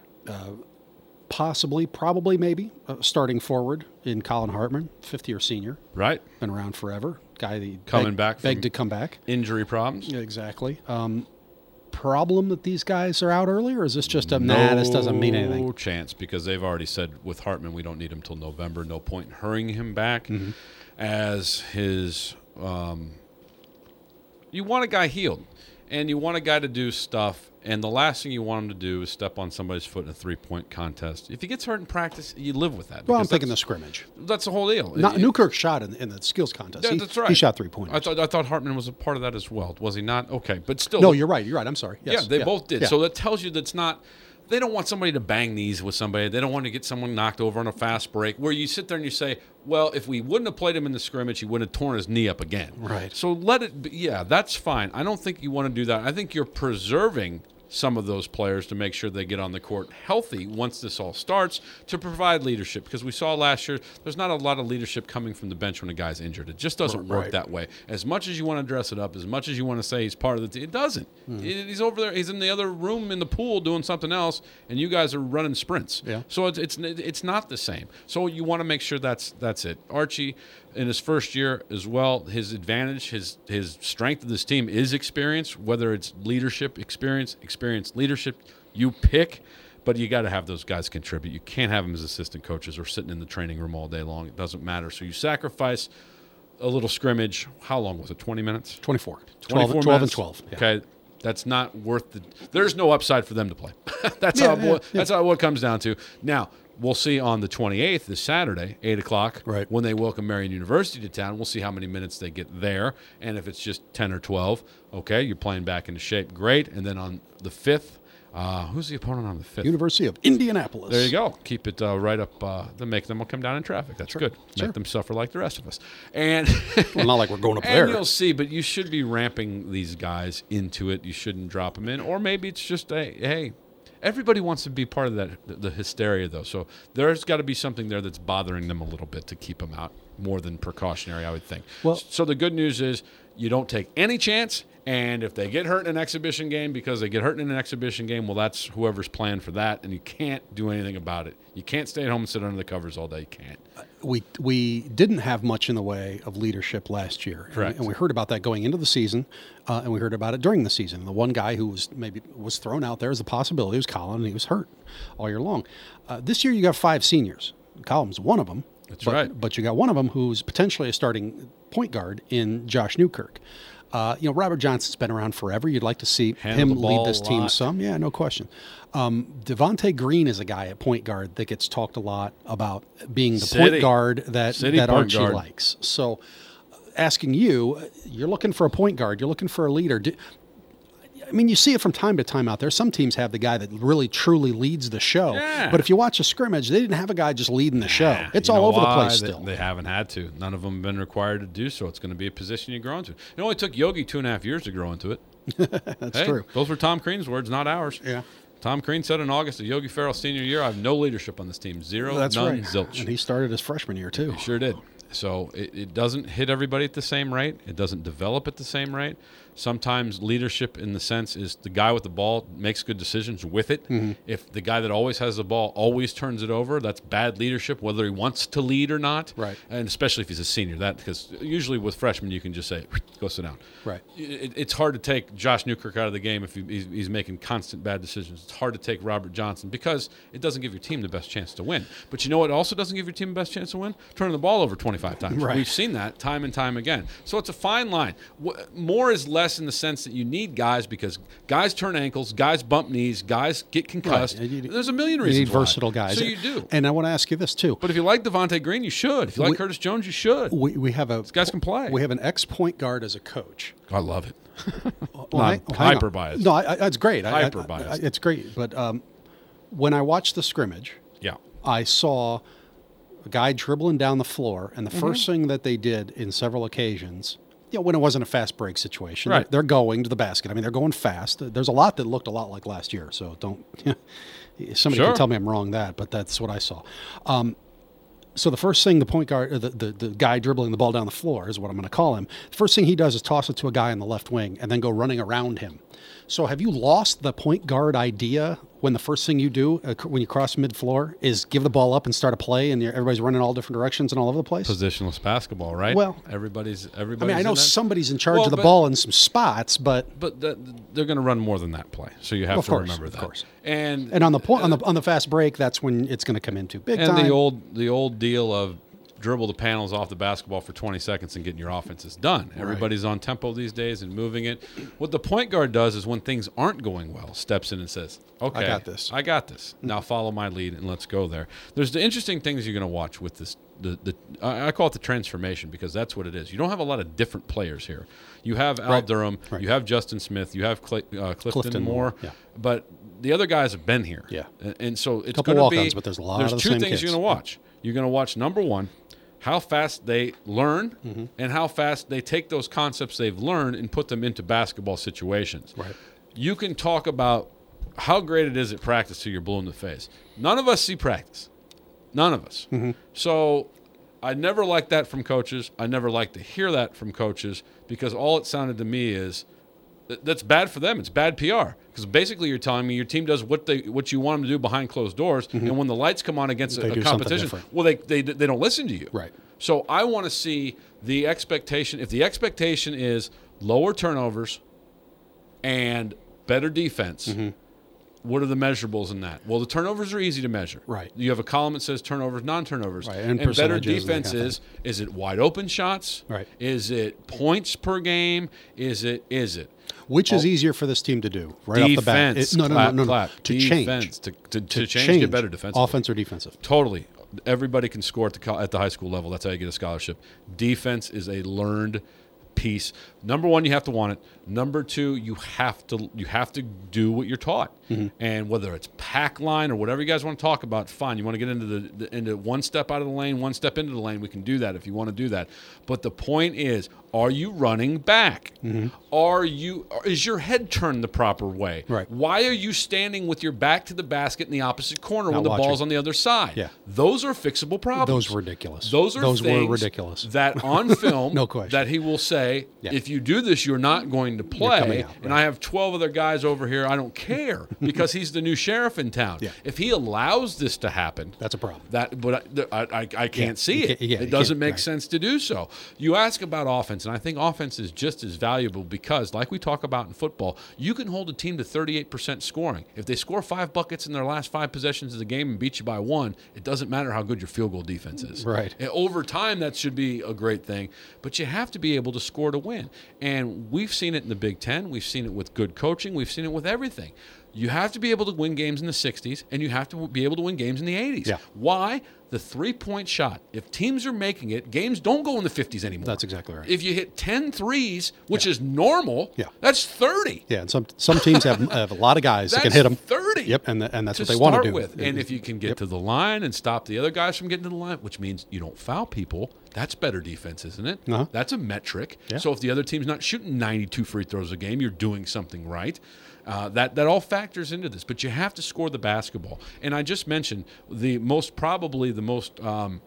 Probably, maybe, starting forward in Colin Hartman, 5th-year senior. Right. Been around forever. Guy that begged to come back. Injury problems. Yeah, exactly. Problem that these guys are out early, or is this just this doesn't mean anything? No chance, because they've already said with Hartman, we don't need him till November. No point in hurrying him back as his you want a guy healed, and you want a guy to do stuff. And the last thing you want him to do is step on somebody's foot in a 3-point contest. If he gets hurt in practice, you live with that. Well, I'm thinking the scrimmage. That's the whole deal. Newkirk shot in the skills contest. Yeah, that's right. He shot 3-pointers. I thought Hartman was a part of that as well. Was he not? Okay, but still. No, you're right. I'm sorry. Yes. Yeah, they both did. Yeah. So that tells you that's not. They don't want somebody to bang knees with somebody. They don't want to get someone knocked over on a fast break where you sit there and you say, well, if we wouldn't have played him in the scrimmage, he wouldn't have torn his knee up again. Right. So let it be. Yeah, that's fine. I don't think you want to do that. I think you're preserving some of those players to make sure they get on the court healthy once this all starts to provide leadership. Because we saw last year, there's not a lot of leadership coming from the bench when a guy's injured. It just doesn't work that way. As much as you want to dress it up, as much as you want to say he's part of the team, it doesn't. He's over there. He's in the other room in the pool doing something else, and you guys are running sprints. Yeah. So it's not the same. So you want to make sure that's it. Archie, in his first year as well, his advantage, his strength of this team is experience, whether it's leadership, experienced leadership, you pick, but you got to have those guys contribute. You can't have them as assistant coaches or sitting in the training room all day long. It doesn't matter. So you sacrifice a little scrimmage. How long was it, 20 minutes? 24. 12 and 12. Yeah. Okay. That's not worth the – there's no upside for them to play. That's how it comes down to. Now, we'll see on the 28th, this Saturday, 8 o'clock, right, when they welcome Marian University to town. We'll see how many minutes they get there. And if it's just 10 or 12, okay, you're playing back into shape. Great. And then on the 5th, who's the opponent on the 5th? University of Indianapolis. There you go. Keep it right up. Make them come down in traffic. That's good. Make them suffer like the rest of us. And well, not like we're going up there. And you'll see, but you should be ramping these guys into it. You shouldn't drop them in. Or maybe it's just hey, everybody wants to be part of that, the hysteria, though. So there's got to be something there that's bothering them a little bit to keep them out, more than precautionary, I would think. Well, so the good news is you don't take any chance. And if they get hurt in an exhibition game because they get hurt in an exhibition game, well, that's whoever's playing for that, and you can't do anything about it. You can't stay at home and sit under the covers all day. You can't. We didn't have much in the way of leadership last year. Correct. And we heard about that going into the season, and we heard about it during the season. The one guy who was thrown out there as a possibility was Colin, and he was hurt all year long. This year you got 5 seniors. Colin's one of them. That's right. But you got one of them who's potentially a starting point guard in Josh Newkirk. Robert Johnson's been around forever. You'd like to see him lead this team some. Yeah, no question. Devontae Green is a guy at point guard that gets talked a lot about being the point guard that Archie likes. So asking you're looking for a point guard. You're looking for a leader. You see it from time to time out there. Some teams have the guy that really, truly leads the show. Yeah. But if you watch a scrimmage, they didn't have a guy just leading the show. It's all over the place still. They haven't had to. None of them have been required to do so. It's going to be a position you grow into. It only took Yogi 2.5 years to grow into it. That's true. Those were Tom Crean's words, not ours. Yeah. Tom Crean said in August of Yogi Ferrell's senior year, I have no leadership on this team. Zero, That's none, right. zilch. And he started his freshman year, too. He sure did. So it doesn't hit everybody at the same rate. It doesn't develop at the same rate. Sometimes leadership in the sense is the guy with the ball makes good decisions with it. Mm-hmm. If the guy that always has the ball always turns it over, that's bad leadership, whether he wants to lead or not. Right. And especially if he's a senior. Because usually with freshmen you can just say, go sit down. Right. It's hard to take Josh Newkirk out of the game if he's making constant bad decisions. It's hard to take Robert Johnson because it doesn't give your team the best chance to win. But you know what also doesn't give your team the best chance to win? Turning the ball over 25 times. Right. We've seen that time and time again. So it's a fine line. More is less in the sense that you need guys because guys turn ankles, guys bump knees, guys get concussed. Right. There's a million reasons. You need versatile guys. So you do. And I want to ask you this too. But if you like Devontae Green, you should. If you like Curtis Jones, you should. We have these guys can play. We have an ex-point guard as a coach. I love it. Hyper biased. No, that's great. Hyper biased. It's great. But when I watched the scrimmage, I saw a guy dribbling down the floor, and the first thing that they did in several occasions, when it wasn't a fast break situation, right. They're going to the basket. They're going fast. There's a lot that looked a lot like last year, so don't somebody can tell me I'm wrong but that's what I saw. So the first thing the point guard, the guy dribbling the ball down the floor is what I'm going to call him. The first thing he does is toss it to a guy on the left wing and then go running around him. So have you lost the point guard idea when the first thing you do when you cross mid-floor is give the ball up and start a play and everybody's running all different directions and all over the place? Positionless basketball, right? Well, everybody's I know somebody's in charge of the ball in some spots, but they're going to run more than that play, so you have to remember that. Of course. And on the fast break, that's when it's going to come into big time. And the old deal of dribble the panels off the basketball for 20 seconds and getting your offenses done. Right. Everybody's on tempo these days and moving it. What the point guard does is when things aren't going well, steps in and says, okay, I got this. Now follow my lead and let's go there. There's the interesting things you're going to watch with this. I call it the transformation because that's what it is. You don't have a lot of different players here. You have Al Durham, you have Justin Smith, you have Clifton Moore, but the other guys have been here. Yeah. And so it's going to be, but there's a lot of the two same things kids. you're going to watch. You're going to watch, number one, how fast they learn and how fast they take those concepts they've learned and put them into basketball situations. Right. You can talk about how great it is at practice till you're blue in the face. None of us see practice. None of us. So I never liked that from coaches. I never liked to hear that from coaches because all it sounded to me is that's bad for them. It's bad PR because basically you're telling me your team does what you want them to do behind closed doors, and when the lights come on against a competition, well, they don't listen to you. Right. So I want to see the expectation. If the expectation is lower turnovers and better defense, what are the measurables in that? Well, the turnovers are easy to measure. Right. You have a column that says turnovers, non-turnovers. Right. And better defense is it wide open shots? Right. Is it points per game? Is it? Which is easier for this team to do right off the bat? No. To defense, change. To change, get better defensively. Offense or defensive? Totally. Everybody can score at the high school level. That's how you get a scholarship. Defense is a learned piece. Number one, you have to want it. Number two, you have to do what you're taught. And whether it's pack line or whatever you guys want to talk about, fine. You want to get into one step out of the lane, one step into the lane, we can do that if you want to do that. But the point is, are you running back? Is your head turned the proper way? Right. Why are you standing with your back to the basket in the opposite corner when the ball's on the other side? Yeah. Those are fixable problems. Those were ridiculous. Those were ridiculous. That on film, no question, that he will say, if you do this, you're not going to play. And I have 12 other guys over here. I don't care because he's the new sheriff in town. Yeah. If he allows this to happen, that's a problem. But I can't see it. It doesn't make sense to do so. You ask about offense, and I think offense is just as valuable because, like we talk about in football, you can hold a team to 38% scoring. If they score 5 buckets in their last 5 possessions of the game and beat you by 1, it doesn't matter how good your field goal defense is. Right. And over time, that should be a great thing, but you have to be able to score to win. And we've seen it in the Big Ten. We've seen it with good coaching. We've seen it with everything. You have to be able to win games in the 60s, and you have to be able to win games in the 80s. Yeah. Why? The three-point shot. If teams are making it, games don't go in the 50s anymore. That's exactly right. If you hit 10 threes, which is normal, that's 30. Yeah, and some teams have a lot of guys that can hit them. 30. Yep, and that's what they want to do. With. And if you can get to the line and stop the other guys from getting to the line, which means you don't foul people, that's better defense, isn't it? That's a metric. Yeah. So if the other team's not shooting 92 free throws a game, you're doing something right. That all factors into this, but you have to score the basketball. And I just mentioned the most what's the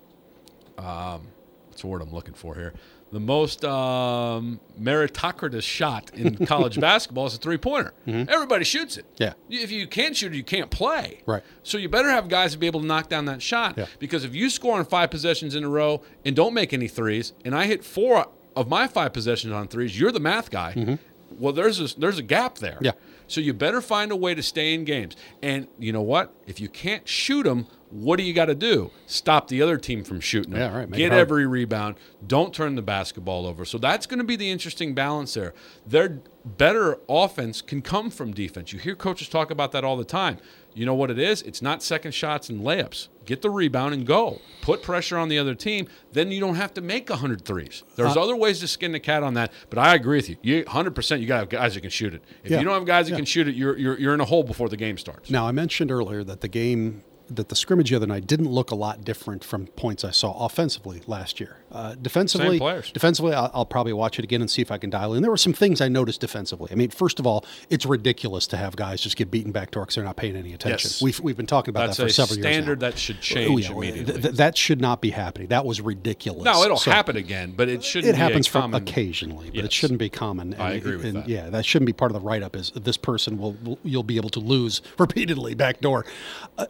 word I'm looking for here? The most meritocratic shot in college basketball is a three-pointer. Everybody shoots it. Yeah. If you can't shoot it, you can't play. Right. So you better have guys to be able to knock down that shot. Yeah. Because if you score on 5 possessions in a row and don't make any threes, and I hit 4 of my 5 possessions on threes, you're the math guy. Well, there's a gap there. Yeah. So you better find a way to stay in games. And you know what? If you can't shoot them, what do you got to do? Stop the other team from shooting them. Yeah, right. Get every rebound. Don't turn the basketball over. So that's going to be the interesting balance there. Their better offense can come from defense. You hear coaches talk about that all the time. You know what it is? It's not second shots and layups. Get the rebound and go. Put pressure on the other team. Then you don't have to make 100 threes. There's other ways to skin the cat on that, but I agree with you. 100% you got to have guys that can shoot it. If you don't have guys that can shoot it, you're in a hole before the game starts. Now, I mentioned earlier that the scrimmage the other night didn't look a lot different from points I saw offensively last year. Defensively, same players. Defensively, I'll probably watch it again and see if I can dial in. There were some things I noticed defensively. I mean, first of all, it's ridiculous to have guys just get beaten back door because they're not paying any attention. Yes. We've been talking about that for several years now. That's a standard that should change immediately. That should not be happening. That was ridiculous. No, it'll happen again, but it shouldn't. It happens occasionally, but it shouldn't be common. I agree with that. Yeah, that shouldn't be part of the write-up. Is this person you'll be able to lose repeatedly backdoor. So that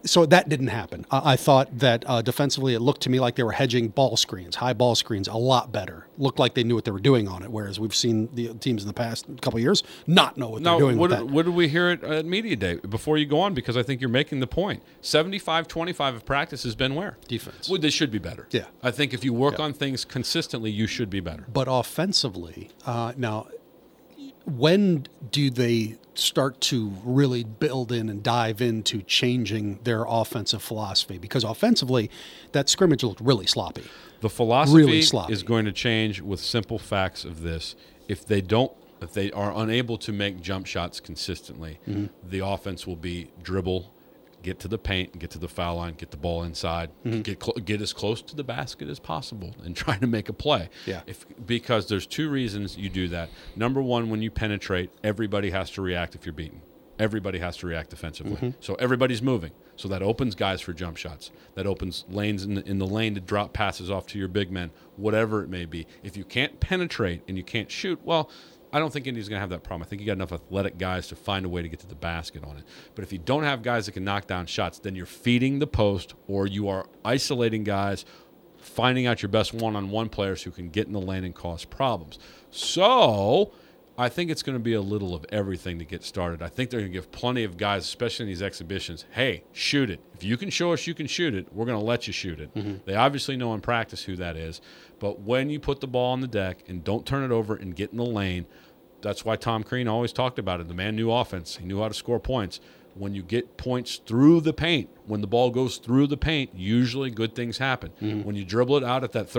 didn't happen. I thought that defensively, it looked to me like they were hedging ball screens, high ball screens, a lot better. Looked like they knew what they were doing on it, whereas we've seen the teams in the past couple of years not know what they're doing with that. What did we hear at Media Day? Before you go on, because I think you're making the point. 75-25 of practice has been where? Defense. Well, they should be better. Yeah. I think if you work on things consistently, you should be better. But offensively, now, when do they start to really build in and dive into changing their offensive philosophy? Because offensively, that scrimmage looked really sloppy. The philosophy really sloppy. is going to change with simple facts of this. If they are unable to make jump shots consistently, the offense will be dribble, get to the paint, get to the foul line, get the ball inside, get as close to the basket as possible, and try to make a play. Yeah. Because there's two reasons you do that. Number one, when you penetrate, everybody has to react if you're beaten. Everybody has to react defensively. So everybody's moving. So that opens guys for jump shots. That opens lanes in the lane to drop passes off to your big men, whatever it may be. If you can't penetrate and you can't shoot, well, I don't think Indy's going to have that problem. I think you got enough athletic guys to find a way to get to the basket on it. But if you don't have guys that can knock down shots, then you're feeding the post, or you are isolating guys, finding out your best one-on-one players who can get in the lane and cause problems. So I think it's going to be a little of everything to get started. I think they're going to give plenty of guys, especially in these exhibitions, hey, shoot it. If you can show us you can shoot it, we're going to let you shoot it. They obviously know in practice who that is. But when you put the ball on the deck and don't turn it over and get in the lane, that's why Tom Crean always talked about it. The man knew offense. He knew how to score points. When you get points through the paint, when the ball goes through the paint, usually good things happen. When you dribble it out at that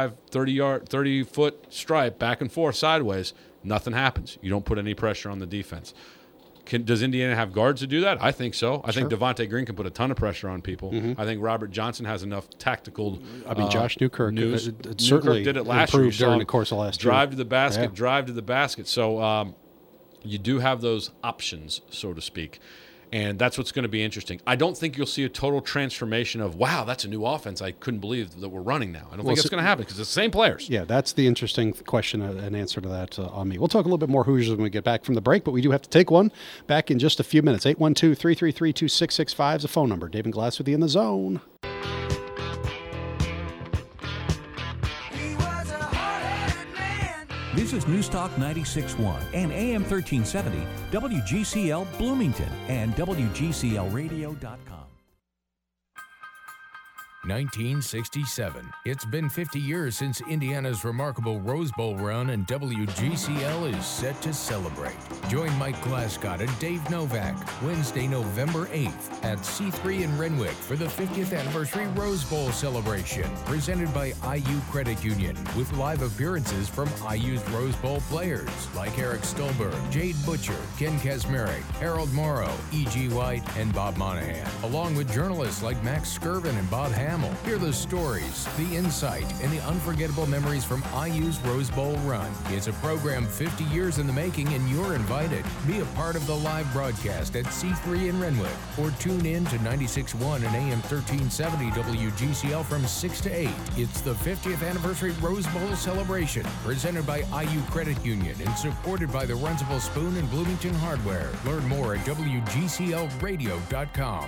30-foot stripe, back and forth, sideways, nothing happens. You don't put any pressure on the defense. Does Indiana have guards to do that? I think so. I think Devontae Green can put a ton of pressure on people. I think Robert Johnson has enough tactical. Josh Newkirk certainly Newkirk did it last year during the course of last year. Drive to the basket, drive to the basket. So you do have those options, so to speak. And that's what's going to be interesting. I don't think you'll see a total transformation of, wow, that's a new offense. I couldn't believe that we're running now. I don't think it's going to happen because it's the same players. Yeah, that's the interesting question and answer to that on me. We'll talk a little bit more Hoosiers when we get back from the break, but we do have to take one back in just a few minutes. 812-333-2665 is the phone number. Dave and Glass with you in the zone. This is News Talk 96.1 and AM 1370, WGCL Bloomington and WGCLradio.com. 1967. It's been 50 years since Indiana's remarkable Rose Bowl run, and WGCL is set to celebrate. Join Mike Glascott and Dave Novak Wednesday, November 8th at C3 in Renwick for the 50th anniversary Rose Bowl celebration, presented by IU Credit Union, with live appearances from IU's Rose Bowl players like Eric Stolberg, Jade Butcher, Ken Kasmerick, Harold Morrow, E.G. White, and Bob Monahan, along with journalists like Max Skirvin and Bob Hamill. Hear the stories, the insight, and the unforgettable memories from IU's Rose Bowl run. It's a program 50 years in the making, and you're invited. Be a part of the live broadcast at C3 in Renwick, or tune in to 96.1 and AM 1370 WGCL from 6 to 8. It's the 50th anniversary Rose Bowl celebration, presented by IU Credit Union and supported by the Runcible Spoon and Bloomington Hardware. Learn more at WGCLradio.com.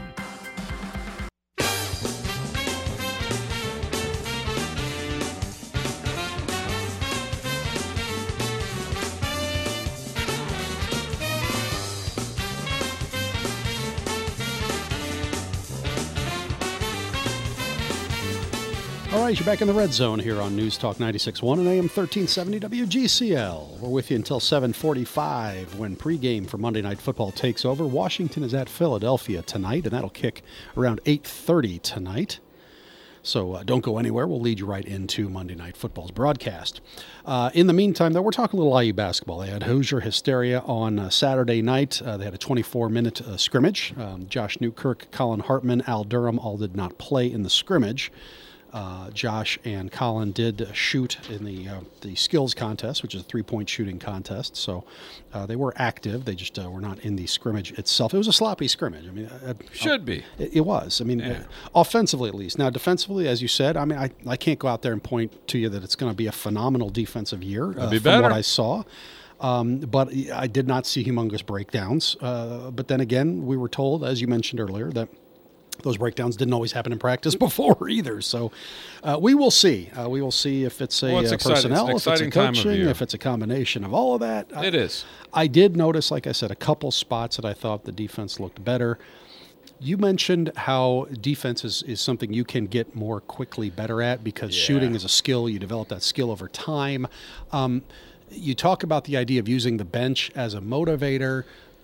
All right, you're back in the Red Zone here on News Talk 96.1 and AM 1370 WGCL. We're with you until 7:45 when pregame for Monday Night Football takes over. Washington is at Philadelphia tonight, and that'll kick around 8:30 tonight. So don't go anywhere. We'll lead you right into Monday Night Football's broadcast. In the meantime, though, we're talking a little IU basketball. They had Hoosier Hysteria on Saturday night. They had a 24-minute scrimmage. Josh Newkirk, Colin Hartman, Al Durham all did not play in the scrimmage. Josh and Colin did shoot in the skills contest, which is a three-point shooting contest. So they were active. They just were not in the scrimmage itself. It was a sloppy scrimmage. I mean, should be. It was. I mean, offensively at least. Now, defensively, as you said, I mean, I can't go out there and point to you that it's going to be a phenomenal defensive year from what I saw. But I did not see humongous breakdowns. But then again, we were told, as you mentioned earlier, that Those breakdowns didn't always happen in practice before either. So we will see. We will see if it's personnel, if it's a coaching, if it's a combination of all of that. It is. I did notice, like I said, a couple spots that I thought the defense looked better. You mentioned how defense is something you can get more quickly better at because shooting is a skill. You develop that skill over time. You talk about the idea of using the bench as a motivator.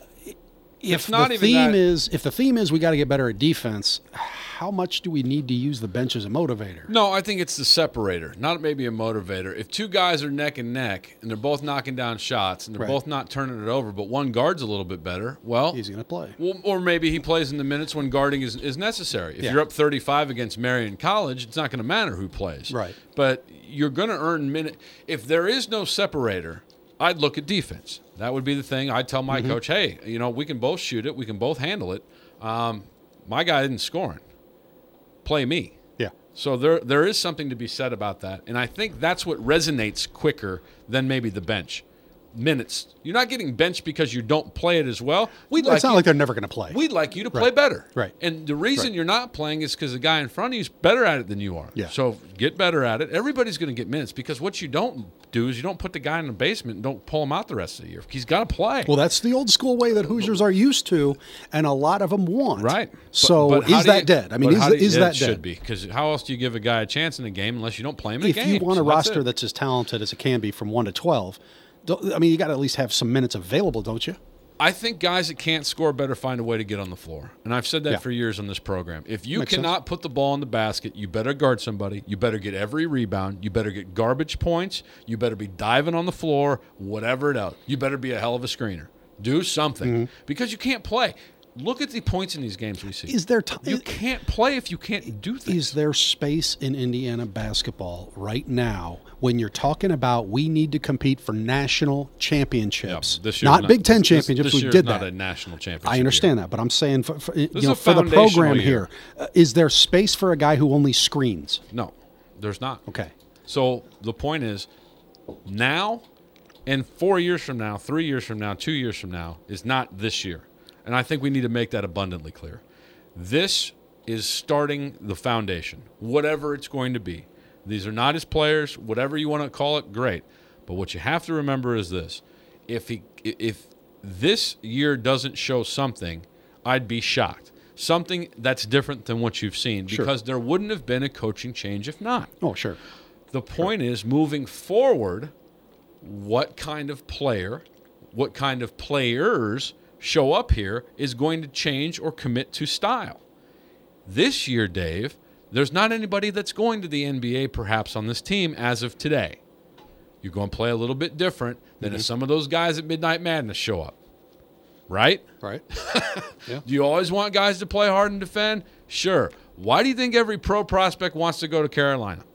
If the theme is we got to get better at defense, how much do we need to use the bench as a motivator? No, I think it's the separator, not maybe a motivator. If two guys are neck and neck and they're both knocking down shots and they're both not turning it over, but one guard's a little bit better, well, he's going to play. Well, or maybe he plays in the minutes when guarding is necessary. If you're up 35 against Marion College, it's not going to matter who plays. Right. But you're going to earn minutes. If there is no separator, I'd look at defense. That would be the thing. I'd tell my coach, hey, we can both shoot it. We can both handle it. My guy isn't scoring. Play me. Yeah. So there is something to be said about that. And I think that's what resonates quicker than maybe the bench. Minutes. You're not getting benched because you don't play it as well. It's not like they're never going to play. We'd like you to play better. Right. And the reason you're not playing is because the guy in front of you is better at it than you are. Yeah. So get better at it. Everybody's going to get minutes because what you don't do is you don't put the guy in the basement and don't pull him out the rest of the year. He's got to play. Well, that's the old school way that Hoosiers are used to, and a lot of them want. Right. So but is that dead? I mean, is that dead? It should be, because how else do you give a guy a chance in a game unless you don't play him in a game? If you want a roster that's as talented as it can be from 1 to 12, you got to at least have some minutes available, don't you? I think guys that can't score better find a way to get on the floor. And I've said that for years on this program. If you cannot put the ball in the basket, you better guard somebody. You better get every rebound. You better get garbage points. You better be diving on the floor, whatever it is. You better be a hell of a screener. Do something because you can't play. Look at the points in these games we see. You can't play if you can't do things. Is there space in Indiana basketball right now when you're talking about we need to compete for national championships? Not Big Ten championships. This we did not that. a national championship. I understand that, but I'm saying for the program here, is there space for a guy who only screens? No, there's not. Okay. So the point is, now and 4 years from now, 3 years from now, 2 years from now is not this year. And I think we need to make that abundantly clear. This is starting the foundation, whatever it's going to be. These are not his players, whatever you want to call it, great. But what you have to remember is this. If this year doesn't show something, I'd be shocked. Something that's different than what you've seen, because there wouldn't have been a coaching change if not. Oh, sure. The point is, moving forward, what kind of player, what kind of players show up here is going to change or commit to style. This year, Dave, there's not anybody that's going to the NBA perhaps on this team as of today. You're going to play a little bit different than if some of those guys at Midnight Madness show up. Right? Right. Yeah. Do you always want guys to play hard and defend? Sure. Why do you think every pro prospect wants to go to Carolina?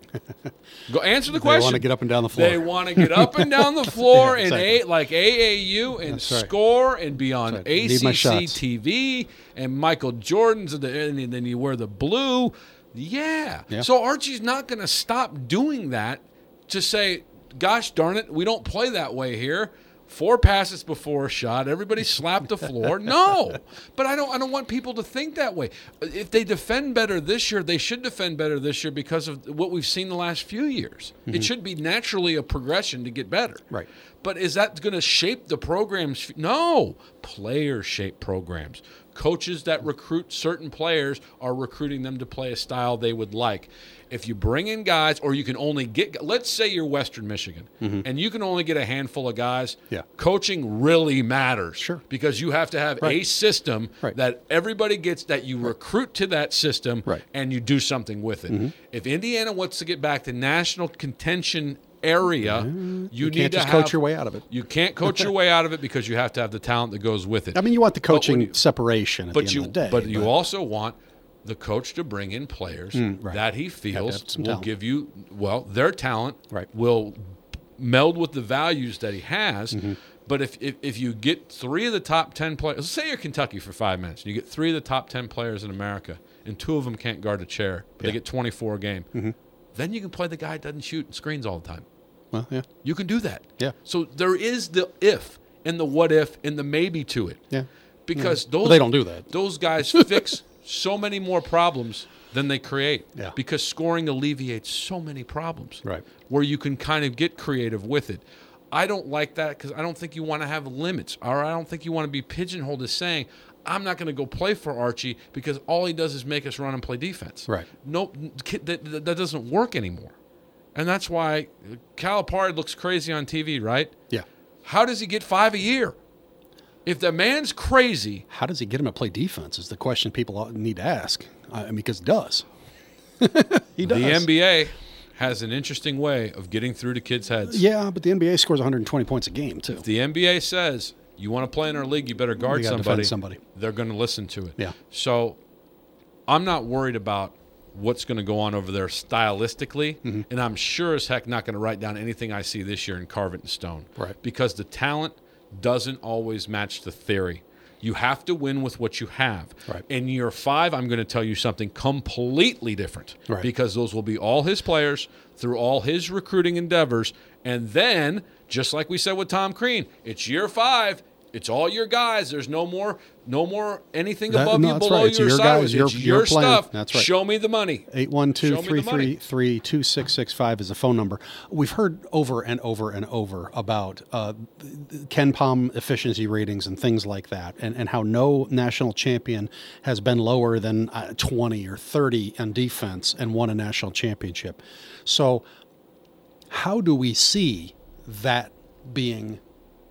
Go answer the question. They want to get up and down the floor. They want to get up and down the floor like AAU and score and be on ACC TV and Michael Jordan's and then you wear the blue. Yeah. So Archie's not going to stop doing that to say, gosh darn it, we don't play that way here. 4 passes before a shot. Everybody slapped the floor. No, but I don't want people to think that way. If they defend better this year, they should defend better this year because of what we've seen the last few years. It should be naturally a progression to get better. Right. But is that going to shape the programs? No. Players shape programs. Coaches that recruit certain players are recruiting them to play a style they would like. If you bring in guys, or you can only get, let's say you're Western Michigan, and you can only get a handful of guys, coaching really matters. Sure. Because you have to have a system that everybody gets, that you recruit to that system, and you do something with it. If Indiana wants to get back to national contention area, you need to coach your way out of it. You can't coach your way out of it because you have to have the talent that goes with it. I mean, you want the coaching separation at the end of the day. But you also want the coach to bring in players that he feels will give you, their talent will meld with the values that he has. But if you get 3 of the top 10 players, let's say you're Kentucky for 5 minutes, and you get 3 of the top 10 players in America, and 2 of them can't guard a chair, but they get 24 a game, then you can play the guy that doesn't shoot and screens all the time. Well, yeah. You can do that. Yeah. So there is the if and the what if and the maybe to it. Yeah. Because they don't do that. Those guys fix so many more problems than they create. Yeah. Because scoring alleviates so many problems. Right. Where you can kind of get creative with it. I don't like that because I don't think you want to have limits, or I don't think you want to be pigeonholed as saying, I'm not going to go play for Archie because all he does is make us run and play defense. Right. Nope, that doesn't work anymore. And that's why Calipari looks crazy on TV, right? Yeah. How does he get 5 a year? If the man's crazy. How does he get him to play defense is the question people need to ask. I mean, because he does. He does. The NBA has an interesting way of getting through to kids' heads. Yeah, but the NBA scores 120 points a game, too. If the NBA says, you want to play in our league, you better guard gotta somebody. defend somebody. They're going to listen to it. Yeah. So I'm not worried about what's going to go on over there stylistically, and I'm sure as heck not going to write down anything I see this year and carve it in stone. Right. Because the talent doesn't always match the theory. You have to win with what you have. Right. In year 5, I'm going to tell you something completely different. Right. Because those will be all his players through all his recruiting endeavors. And then, just like we said with Tom Crean, it's year 5. It's all your guys. There's no more anything above you, below right. It's you, or your sideways. guys, It's your your plan. stuff. That's right. Show me the money. 812-333-2665 is a phone number. We've heard over and over about Ken Pom efficiency ratings and things like that, and how no national champion has been lower than 20 or 30 on defense and won a national championship. So how do we see that being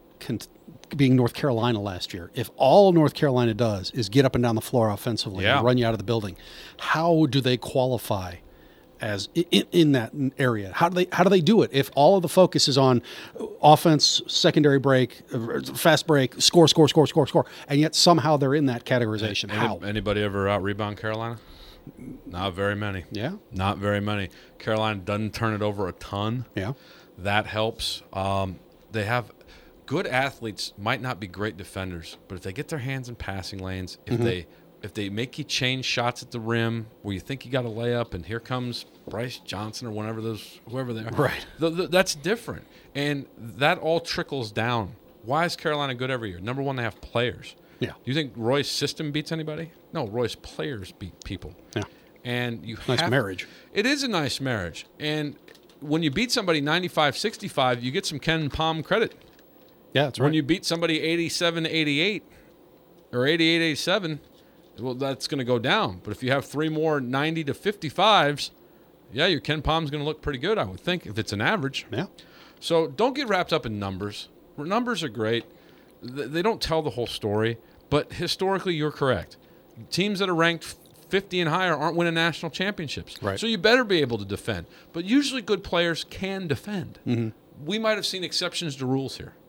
North Carolina last year? If all North Carolina does is get up and down the floor offensively and run you out of the building, how do they qualify as in that area? How do they do it if all of the focus is on offense, secondary break, fast break, score, and yet somehow they're in that categorization? How? Anybody ever out-rebound Carolina? Not very many. Yeah. Not very many. Carolina doesn't turn it over a ton. Yeah. That helps. They have good athletes, might not be great defenders, but if they get their hands in passing lanes, if they make you change shots at the rim where you think you got a layup and here comes Bryce Johnson or whoever they are. Right. That's different. And that all trickles down. Why is Carolina good every year? Number one, they have players. Yeah. Do you think Roy's system beats anybody? No, Roy's players beat people. Yeah. And you Nice have marriage. It is a nice marriage. And when you beat somebody 95-65, you get some Ken Pom credit. Yeah, that's right. When you beat somebody 87-88 or 88-87, well, that's going to go down. But if you have 3 more 90-55s, yeah, your Ken Pom's going to look pretty good, I would think, if it's an average. Yeah. So don't get wrapped up in numbers. Numbers are great. They don't tell the whole story, but historically you're correct. Teams that are ranked 50 and higher aren't winning national championships. Right. So you better be able to defend. But usually good players can defend. We might have seen exceptions to rules here.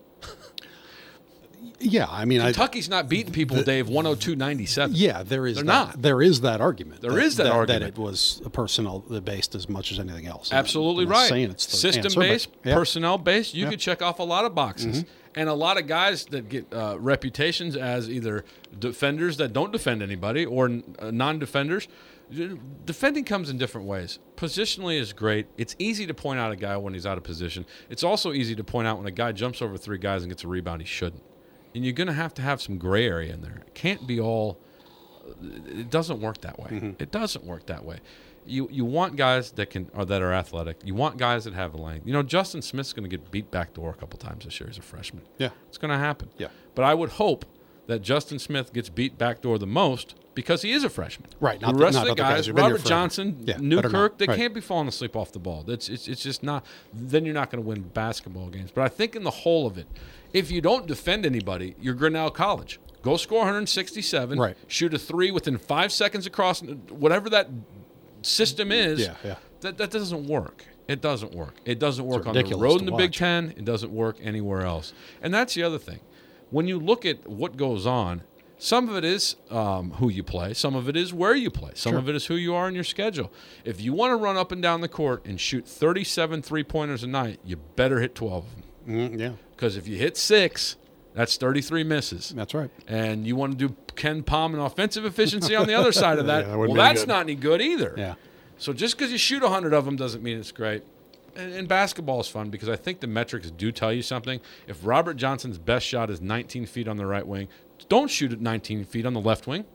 Yeah, I mean, Kentucky's not beating people, Dave, 102-97. Yeah, there is. They're that, not. There is that argument. There is that argument. that it was personnel based as much as anything else. Absolutely I'm not right. saying it's the System answer, based, but, yeah. personnel based. You Yeah. could check off a lot of boxes, and a lot of guys that get reputations as either defenders that don't defend anybody or non-defenders. Defending comes in different ways. Positionally is great. It's easy to point out a guy when he's out of position. It's also easy to point out when a guy jumps over 3 guys and gets a rebound he shouldn't. And you're going to have some gray area in there. It can't be all – it doesn't work that way. It doesn't work that way. You want guys that are athletic. You want guys that have length. You know, Justin Smith's going to get beat backdoor a couple times this year as a freshman. Yeah. It's going to happen. Yeah. But I would hope that Justin Smith gets beat backdoor the most because he is a freshman. Right. The rest of the other guys, who've been here Robert forever. Johnson, Yeah, better Newkirk, not. they Right. can't be falling asleep off the ball. It's just not. Then you're not going to win basketball games. But I think in the whole of it, if you don't defend anybody, you're Grinnell College. Go score 167. Right. Shoot a 3 within 5 seconds across whatever that system is. Yeah, yeah. That doesn't work. It doesn't work. It doesn't work on the ridiculous road to in the Big watch. Ten. It doesn't work anywhere else. And that's the other thing. When you look at what goes on, some of it is who you play. Some of it is where you play. Some of it is who you are in your schedule. If you want to run up and down the court and shoot 37 3-pointers a night, you better hit 12 of them. Yeah, Because if you hit 6, that's 33 misses. that's right. And you want to do Ken Pom and offensive efficiency on the other side of that, Yeah, that wouldn't well, be that's good. not any good either. Yeah. So just because you shoot 100 of them doesn't mean it's great. And basketball is fun because I think the metrics do tell you something. If Robert Johnson's best shot is 19 feet on the right wing, don't shoot at 19 feet on the left wing.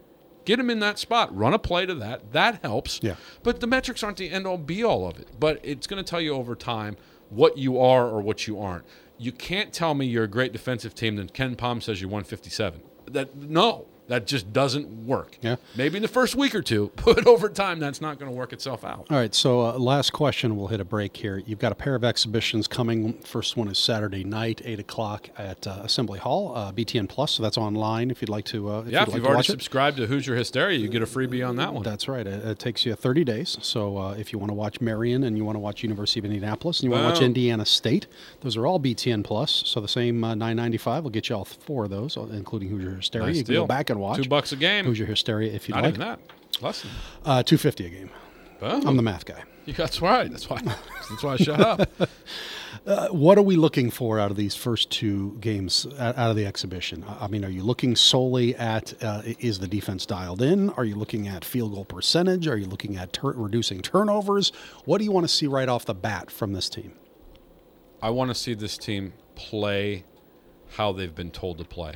Get him in that spot. Run a play to that. That helps. Yeah. But the metrics aren't the end-all, be-all of it. But it's going to tell you over time what you are or what you aren't. You can't tell me you're a great defensive team, then Ken Palm says you're 157. No. That just doesn't work. Yeah. Maybe in the first week or two, but over time, that's not going to work itself out. All right, so last question. We'll hit a break here. You've got a pair of exhibitions coming. First one is Saturday night, 8 o'clock at Assembly Hall, BTN Plus, so that's online if you'd like to if you've already subscribed to Hoosier Hysteria, you get a freebie on that one. That's right. It takes you 30 days. So if you want to watch Marion and you want to watch University of Indianapolis and you want to watch Indiana State, those are all BTN Plus, so the same $9.95 will get you all 4 of those, including Hoosier Hysteria. Nice you can deal. go back and watch. $2 a game. Hoosier Hysteria if you'd Not like. even that. Less than $2.50 a game. Oh. I'm the math guy. That's right. That's why I shut up. What are we looking for out of these first 2 games out of the exhibition? I mean, are you looking solely at is the defense dialed in? Are you looking at field goal percentage? Are you looking at reducing turnovers? What do you want to see right off the bat from this team? I want to see this team play how they've been told to play.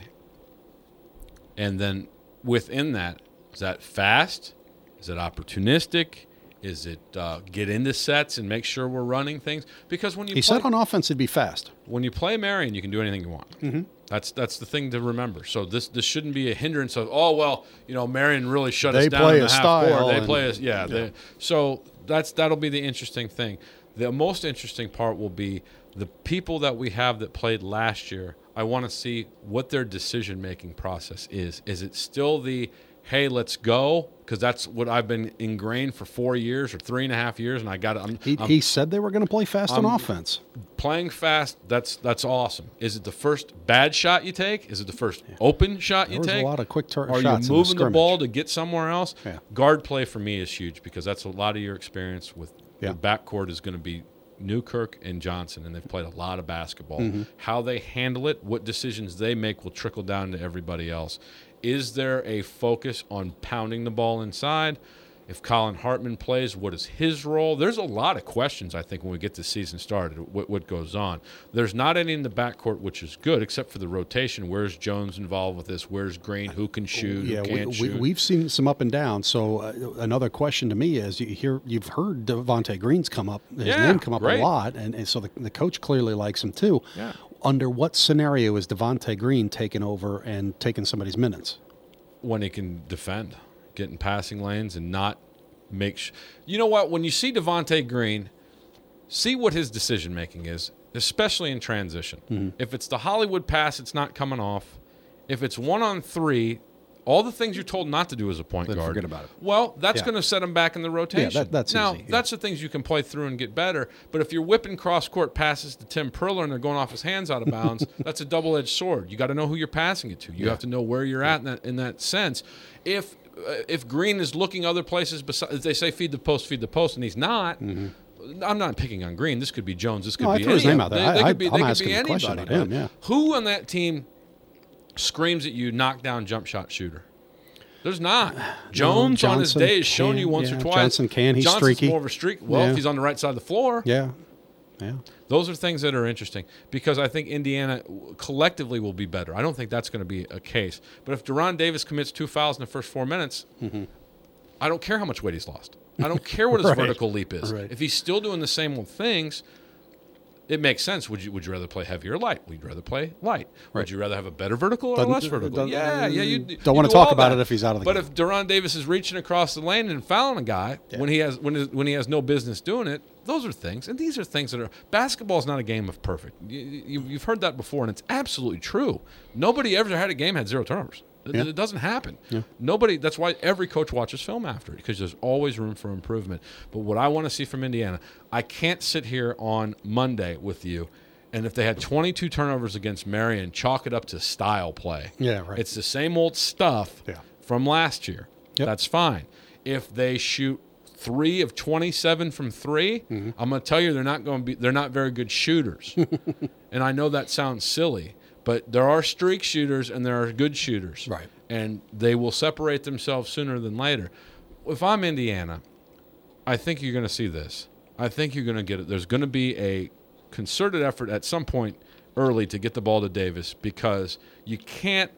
And then within that, is that fast? Is it opportunistic? Is it get into sets and make sure we're running things? Because when you said on offense it'd be fast. When you play Marion, you can do anything you want. Mm-hmm. That's the thing to remember. So this shouldn't be a hindrance of Marion really shut us down in the half court. They play us, so that'll be the interesting thing. The most interesting part will be the people that we have that played last year. I want to see what their decision-making process is. Is it still the, hey, let's go? Because that's what I've been ingrained for 4 years or 3.5 years, and I got it. He said they were going to play fast on offense. Playing fast, that's awesome. Is it the first bad shot you take? Is it the first open shot you take? There was a lot of quick shots. Are you moving the ball to get somewhere else? Yeah. Guard play for me is huge because that's a lot of your experience with the backcourt is going to be Newkirk and Johnson, and they've played a lot of basketball. Mm-hmm. How they handle it, what decisions they make will trickle down to everybody else. Is there a focus on pounding the ball inside? If Colin Hartman plays, what is his role? There's a lot of questions, I think, when we get the season started, what goes on. There's not any in the backcourt, which is good, except for the rotation. Where's Jones involved with this? Where's Green? Who can shoot? Who can't shoot? We've seen some up and down. So another question to me is, you've heard Devontae Green's come up. His name come up a lot, and so the coach clearly likes him too. Yeah. Under what scenario is Devontae Green taking over and taking somebody's minutes? When he can defend, get in passing lanes and not make you know what? When you see Devontae Green, see what his decision-making is, especially in transition. Mm-hmm. If it's the Hollywood pass, it's not coming off. If it's 1-on-3, all the things you're told not to do as a point guard. Forget about it. Well, that's going to set him back in the rotation. Yeah, that's now, easy. Yeah. That's the things you can play through and get better. But if you're whipping cross-court passes to Tim Perler and they're going off his hands out of bounds, that's a double-edged sword. You got to know who you're passing it to. You have to know where you're at in that sense. If Green is looking other places, besides, they say feed the post, and he's not. Mm-hmm. I'm not picking on Green. This could be Jones. This could be his name out there. They could be asking anybody. A question about him, yeah. Who on that team screams at you, knock down jump shot shooter? There's not. Jones on his day has shown you once or twice. Johnson can. He's Johnson's streaky. more of a streak. Well, if he's on the right side of the floor. Yeah. Those are things that are interesting because I think Indiana collectively will be better. I don't think that's going to be a case. But if Deron Davis commits 2 fouls in the first 4 minutes, I don't care how much weight he's lost. I don't care what his vertical leap is. Right. If he's still doing the same old things, it makes sense. Would you rather play heavy or light? Would you rather play light? Right. Would you rather have a better vertical or less vertical? You don't want to talk about it if he's out of the game. But if Deron Davis is reaching across the lane and fouling a guy when he has no business doing it, those are things. And these are things that are – basketball is not a game of perfect. You've heard that before, and it's absolutely true. Nobody ever had a game had 0 turnovers. It doesn't happen. Yeah. Nobody. That's why every coach watches film after it, because there's always room for improvement. But what I want to see from Indiana, I can't sit here on Monday with you, and if they had 22 turnovers against Marion, chalk it up to style play. Yeah, right. It's the same old stuff from last year. Yep. That's fine. If they shoot 3 of 27 from 3, I'm going to tell you they're not very good shooters. And I know that sounds silly. But there are streak shooters and there are good shooters. Right. And they will separate themselves sooner than later. If I'm Indiana, I think you're going to see this. I think you're going to get it. There's going to be a concerted effort at some point early to get the ball to Davis because you can't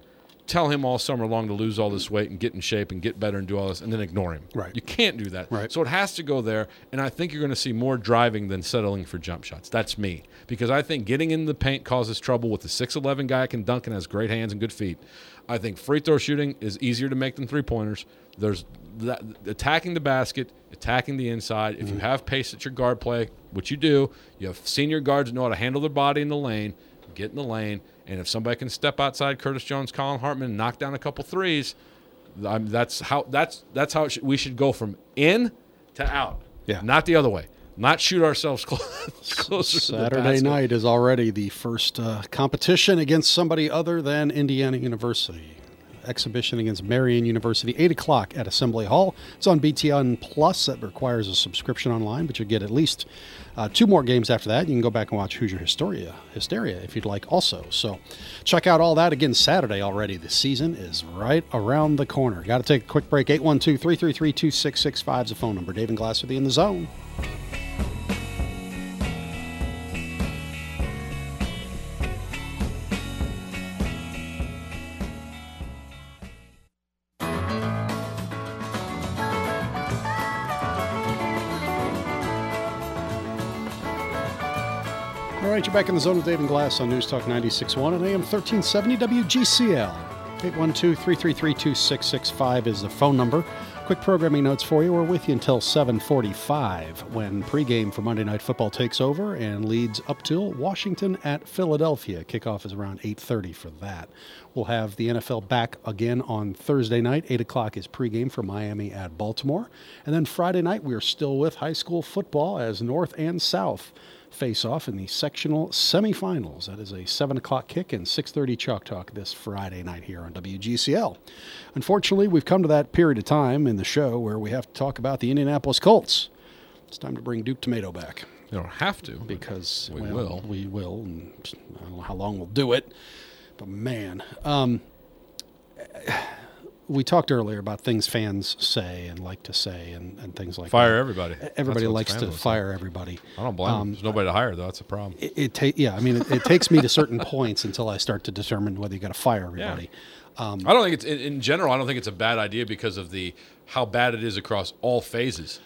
tell him all summer long to lose all this weight and get in shape and get better and do all this and then ignore him. Right. You can't do that. Right. So it has to go there, and I think you're going to see more driving than settling for jump shots. That's me. Because I think getting in the paint causes trouble with the 6'11 guy that can dunk and has great hands and good feet. I think free throw shooting is easier to make than three-pointers. There's that, attacking the basket, attacking the inside. If you have pace at your guard play, which you do, you have senior guards that know how to handle their body in the lane, get in the lane, and if somebody can step outside Curtis Jones, Colin Hartman, and knock down a couple threes, that's how we should go from in to out. Yeah. Not the other way. Not shoot ourselves closer to the Saturday basket. night is already the first competition against somebody other than Indiana University. Exhibition against Marian University, 8 o'clock at Assembly Hall. It's on BTN Plus. That requires a subscription online, but you get at least 2 more games after that. You can go back and watch Hoosier Hysteria if you'd like also. So check out all that. Again, Saturday already. The season is right around the corner. Got to take a quick break. 812-333-2665 is the phone number. Dave and Glass with you in the zone. All right, you're back in the zone with Dave and Glass on News Talk 96.1 and AM 1370 WGCL. 812-333-2665 is the phone number. Quick programming notes for you. We're with you until 7:45 when pregame for Monday Night Football takes over and leads up till Washington at Philadelphia. Kickoff is around 8:30 for that. We'll have the NFL back again on Thursday night. 8 o'clock is pregame for Miami at Baltimore. And then Friday night, we are still with high school football as North and South face off in the sectional semifinals. That is a 7 o'clock kick and 6:30 Chalk Talk this Friday night here on WGCL. Unfortunately, we've come to that period of time in the show where we have to talk about the Indianapolis Colts. It's time to bring Duke Tomato back. You don't have to. Because we will. We will. And I don't know how long we'll do it. But, man, we talked earlier about things fans say and like to say and things like fire that. Everybody. Everybody likes to fire everybody. I don't blame them. There's nobody to hire, though. That's a problem. It takes me to certain points until I start to determine whether you got to fire everybody. Yeah. I don't think it's in general. I don't think it's a bad idea because of how bad it is across all phases.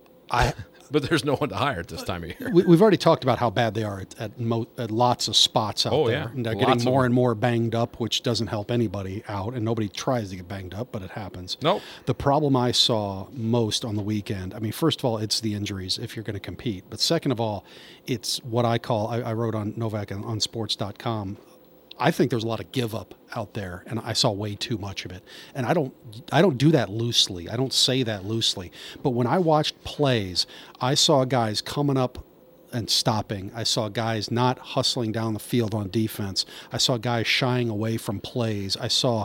But there's no one to hire at this time of year. We've already talked about how bad they are at lots of spots out there. Yeah. And they're getting more and more banged up, which doesn't help anybody out. And nobody tries to get banged up, but it happens. Nope. The problem I saw most on the weekend, first of all, it's the injuries if you're going to compete. But second of all, it's what I call, I wrote on Novak on sports.com, I think there's a lot of give up out there, and I saw way too much of it. And I don't do that loosely. I don't say that loosely. But when I watched plays, I saw guys coming up and stopping. I saw guys not hustling down the field on defense. I saw guys shying away from plays. I saw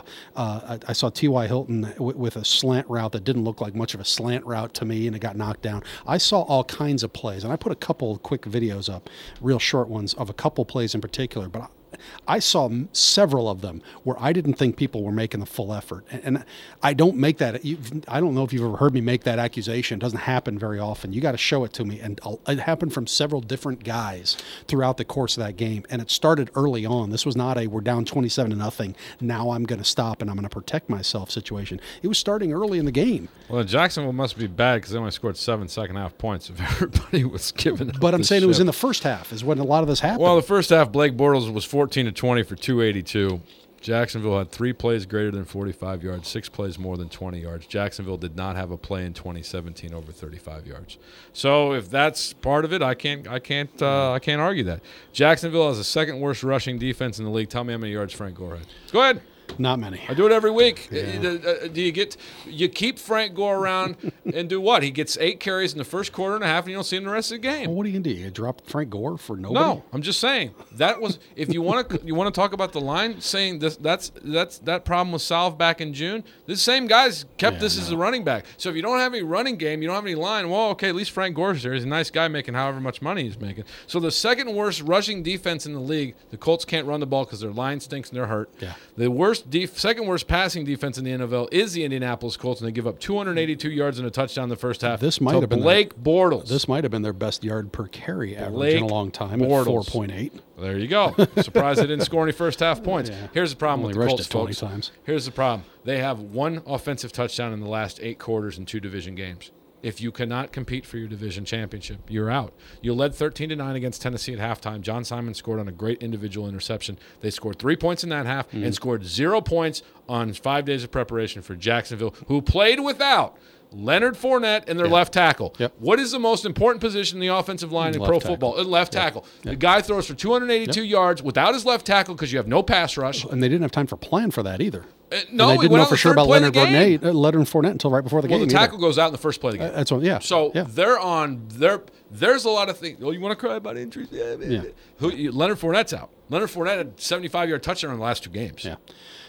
T.Y. Hilton with a slant route that didn't look like much of a slant route to me, and it got knocked down. I saw all kinds of plays, and I put a couple of quick videos up, real short ones, of a couple plays in particular, but I saw several of them where I didn't think people were making the full effort. And I don't make that. I don't know if you've ever heard me make that accusation. It doesn't happen very often. You got to show it to me. And it happened from several different guys throughout the course of that game. And it started early on. This was not we're down 27-0. Now I'm going to stop and I'm going to protect myself situation. It was starting early in the game. Well, Jacksonville must be bad because they only scored 7 second-half points if everybody was giving up. But I'm saying it was in the first half is when a lot of this happened. Well, the first half, Blake Bortles was 14 to 20 for 282. Jacksonville had 3 plays greater than 45 yards, 6 plays more than 20 yards. Jacksonville did not have a play in 2017 over 35 yards. So if that's part of it, I can't argue that. Jacksonville has the second worst rushing defense in the league. Tell me how many yards Frank Gore had. Go ahead. Not many. I do it every week. Yeah. You keep Frank Gore around and do what? He gets 8 carries in the first quarter and a half, and you don't see him the rest of the game. Well, what are you gonna do? You drop Frank Gore for nobody? No, I'm just saying that was. If you want to talk about the line, saying that problem was solved back in June. The same guys kept as a running back. So if you don't have any running game, you don't have any line. Well, okay, at least Frank Gore's there. He's a nice guy making however much money he's making. So the second worst rushing defense in the league. The Colts can't run the ball because their line stinks and they're hurt. Yeah. The worst second worst passing defense in the NFL is the Indianapolis Colts, and they give up 282 yards and a touchdown in the first half. This might have been Blake Bortles. This might have been their best yard per carry average in a long time at 4.8. There you go. Surprised they didn't score any first half points. Yeah. Here's the problem with the Colts, 20 folks. times. Here's the problem. They have one offensive touchdown in the last 8 quarters in 2 division games. If you cannot compete for your division championship, you're out. You led 13-9 against Tennessee at halftime. John Simon scored on a great individual interception. They scored 3 points in that half and scored 0 points on 5 days of preparation for Jacksonville, who played without Leonard Fournette and their left tackle. Yep. What is the most important position in the offensive line in pro football? Left tackle. The guy throws for 282 yards without his left tackle because you have no pass rush. And they didn't have time for plan for that either. No, and they didn't know for sure about Leonard Fournette until right before the game. Well, the tackle goes out in the first play of the game. That's what, yeah. So they're on. There's a lot of things. Oh, you want to cry about injuries? Yeah. Leonard Fournette's out. Leonard Fournette had a 75-yard touchdown in the last 2 games. Yeah.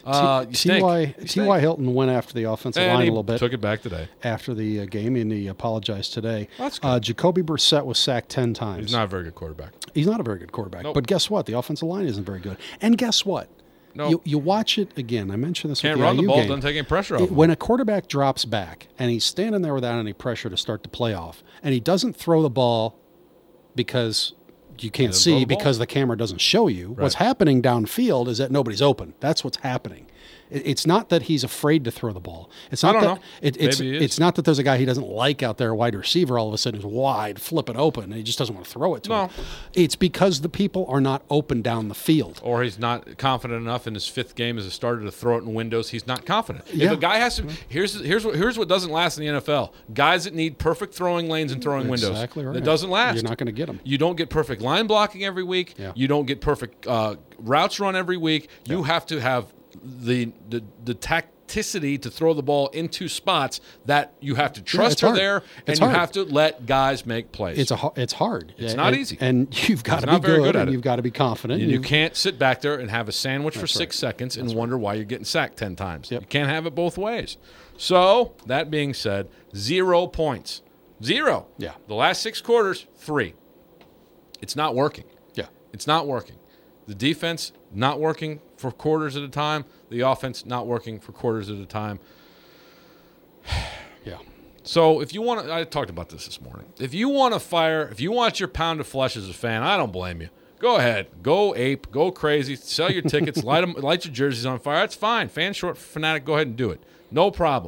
T.Y. Hilton went after the offensive line a little bit. Took it back today after the game, and he apologized today. That's good. Jacoby Brissett was sacked 10 times. He's not a very good quarterback. He's not a very good quarterback. Nope. But guess what? The offensive line isn't very good. And guess what? No. You watch it again. I mentioned this Can't with the run the IU ball. game. Doesn't take any pressure off. When a quarterback drops back and he's standing there without any pressure to start the playoff, and he doesn't throw the ball because you can't see because the camera doesn't show you. Right. What's happening downfield is that nobody's open. That's what's happening. It's not that he's afraid to throw the ball. It's not that it's not that there's a guy he doesn't like out there, a wide receiver, all of a sudden is wide, flip it open, and he just doesn't want to throw it to him. It's because the people are not open down the field. Or he's not confident enough in his 5th game as a starter to throw it in windows. He's not confident. If a guy has to, here's what doesn't last in the NFL. Guys that need perfect throwing lanes and throwing windows. Exactly right. That doesn't last. You're not going to get them. You don't get perfect line blocking every week. Yeah. You don't get perfect routes run every week. You have to have the tacticity to throw the ball into spots that you have to trust are there, and you have to let guys make plays. It's hard. It's not easy. And you've got to be good and you've got to be confident. And you can't sit back there and have a sandwich for 6 seconds and wonder why you're getting sacked 10 times. Yep. You can't have it both ways. So, that being said, 0 points. 0. Yeah. The last 6 quarters, 3. It's not working. Yeah. It's not working. The defense not working for quarters at a time. The offense not working for quarters at a time. Yeah. So if you want to, I talked about this morning. If you want your pound of flesh as a fan, I don't blame you. Go ahead. Go ape. Go crazy. Sell your tickets. Light your jerseys on fire. That's fine. Fan short fanatic, go ahead and do it. No problem.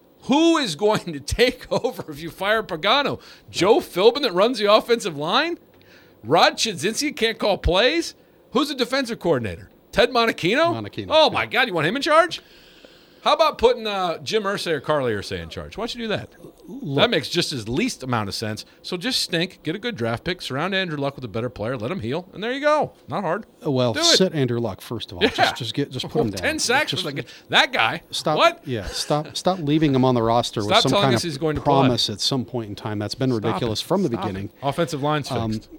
Who is going to take over if you fire Pagano? Joe Philbin that runs the offensive line? Rod Chudzinski can't call plays? Who's the defensive coordinator? Ted Monachino? Oh, my God. You want him in charge? How about putting Jim Irsay or Carly Irsay in charge? Why don't you do that? That makes just as least amount of sense. So just stink, get a good draft pick, surround Andrew Luck with a better player, let him heal, and there you go. Not hard. Well, sit Andrew Luck first of all. Yeah. Just put him down. 10 sacks for that guy. Stop. What? Yeah. Stop leaving him on the roster with some kind of promise at some point in time. That's been ridiculous from the beginning. Offensive line's fixed.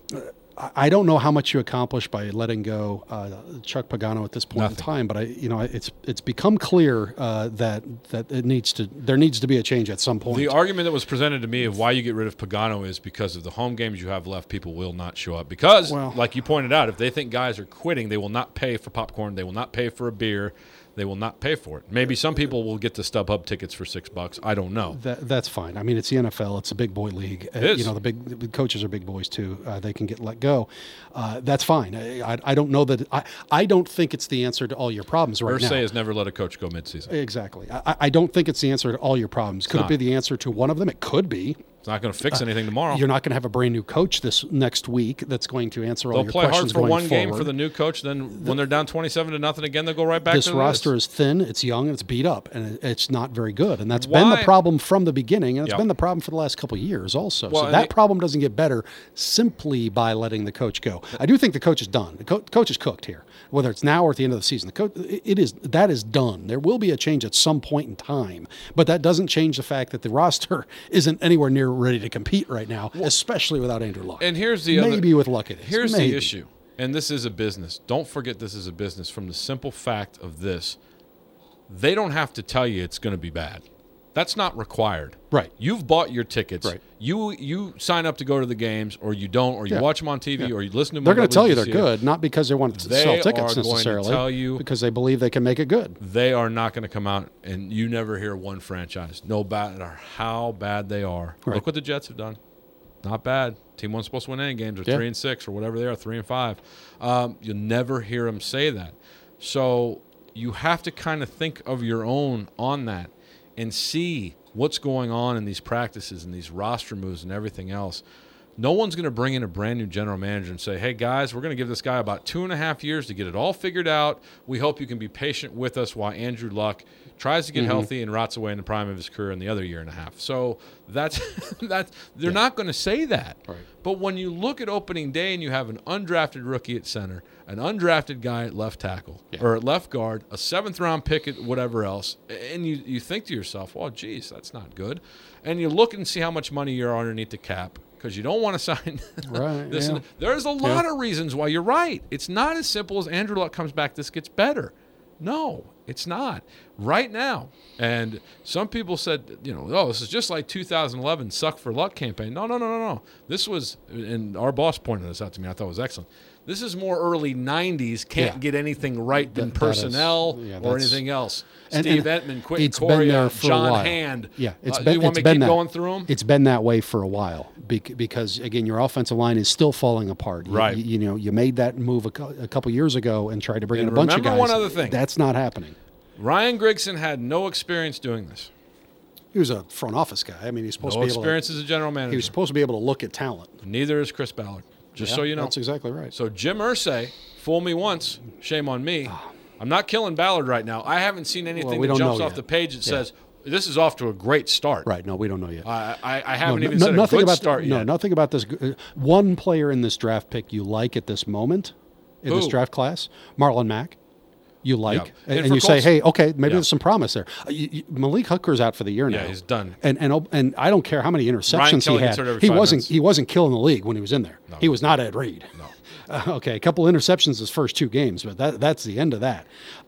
I don't know how much you accomplish by letting go Chuck Pagano at this point in time, but it's become clear that there needs to be a change at some point. The argument that was presented to me of why you get rid of Pagano is because of the home games you have left, people will not show up. Because, like you pointed out, if they think guys are quitting, they will not pay for popcorn, they will not pay for a beer. They will not pay for it. Maybe some people will get the StubHub tickets for $6. I don't know. That's fine. I mean, it's the NFL. It's a big boy league. It is. The big coaches are big boys too. They can get let go. That's fine. I don't know that. I don't think it's the answer to all your problems right now. Irsay has never let a coach go midseason. Exactly. I don't think it's the answer to all your problems. Could it be the answer to one of them? It could be. It's not going to fix anything tomorrow. You're not going to have a brand new coach this next week that's going to answer all your questions. They'll play hard for one forward. game for the new coach. Then when they're down 27-0 again, they'll go right back to this roster is thin, it's young, and it's beat up, and it's not very good. And that's been the problem from the beginning, and it's been the problem for the last couple of years also. Well, so that problem doesn't get better simply by letting the coach go. I do think the coach is done. The coach is cooked here, whether it's now or at the end of the season. That is done. There will be a change at some point in time, but that doesn't change the fact that the roster isn't anywhere near ready to compete right now, especially without Andrew Luck. And here's the maybe with Luck it is. Here's the issue, and this is a business. Don't forget this is a business from the simple fact of this. They don't have to tell you it's going to be bad. That's not required. Right. You've bought your tickets. Right. You sign up to go to the games, or you don't, or you watch them on TV, or you listen to them. They're going on to tell you they're WGCL. good, not because they want to sell tickets necessarily, tell you because they believe they can make it good. they are not going to come out, and you never hear one franchise, no matter how bad they are. Right. Look what the Jets have done. Not bad. Team wasn't supposed to win any games. They're 3-6 or whatever they are, 3-5. You'll never hear them say that. So you have to kind of think of your own on that and see what's going on in these practices and these roster moves and everything else. No one's going to bring in a brand new general manager and say, hey, guys, we're going to give this guy about 2.5 years to get it all figured out. We hope you can be patient with us while Andrew Luck tries to get healthy and rots away in the prime of his career in the other 1.5 years. So that's they're not going to say that. Right. But when you look at opening day and you have an undrafted rookie at center, an undrafted guy at left tackle or at left guard, a 7th-round pick at whatever else, and you think to yourself, well, geez, that's not good. And you look and see how much money you're underneath the cap because you don't want to sign this. Yeah. There's a lot of reasons why you're right. It's not as simple as Andrew Luck comes back, this gets better. No, it's not. Right now. And some people said, this is just like 2011 Suck for Luck campaign. No. This was, and our boss pointed this out to me, I thought it was excellent. This is more early 90s, can't get anything right than personnel or anything else. Steve Entman, Quentin Correa, John Hand. Yeah, you want me to keep going through them? It's been that way for a while because, again, your offensive line is still falling apart. Right. You made that move a couple years ago and tried to bring in a bunch of guys. Remember one other thing. That's not happening. Ryan Grigson had no experience doing this. He was a front office guy. I mean, he's supposed to be able to. No experience as a general manager. He was supposed to be able to look at talent. Neither is Chris Ballard. Just so you know. That's exactly right. So Jim Irsay, fool me once, shame on me. I'm not killing Ballard right now. I haven't seen anything that jumps off the page that says, this is off to a great start. Right. No, we don't know yet. I haven't even said a good start yet. No, nothing about this. One player in this draft pick you like at this moment in this draft class, Marlon Mack. You like, and you say, hey, okay, maybe there's some promise there. Malik Hooker's out for the year now. Yeah, he's done. And I don't care how many interceptions he had. He wasn't killing the league when he was in there. No, he was not Ed Reed. No. Okay, a couple interceptions his first 2 games, but that's the end of that.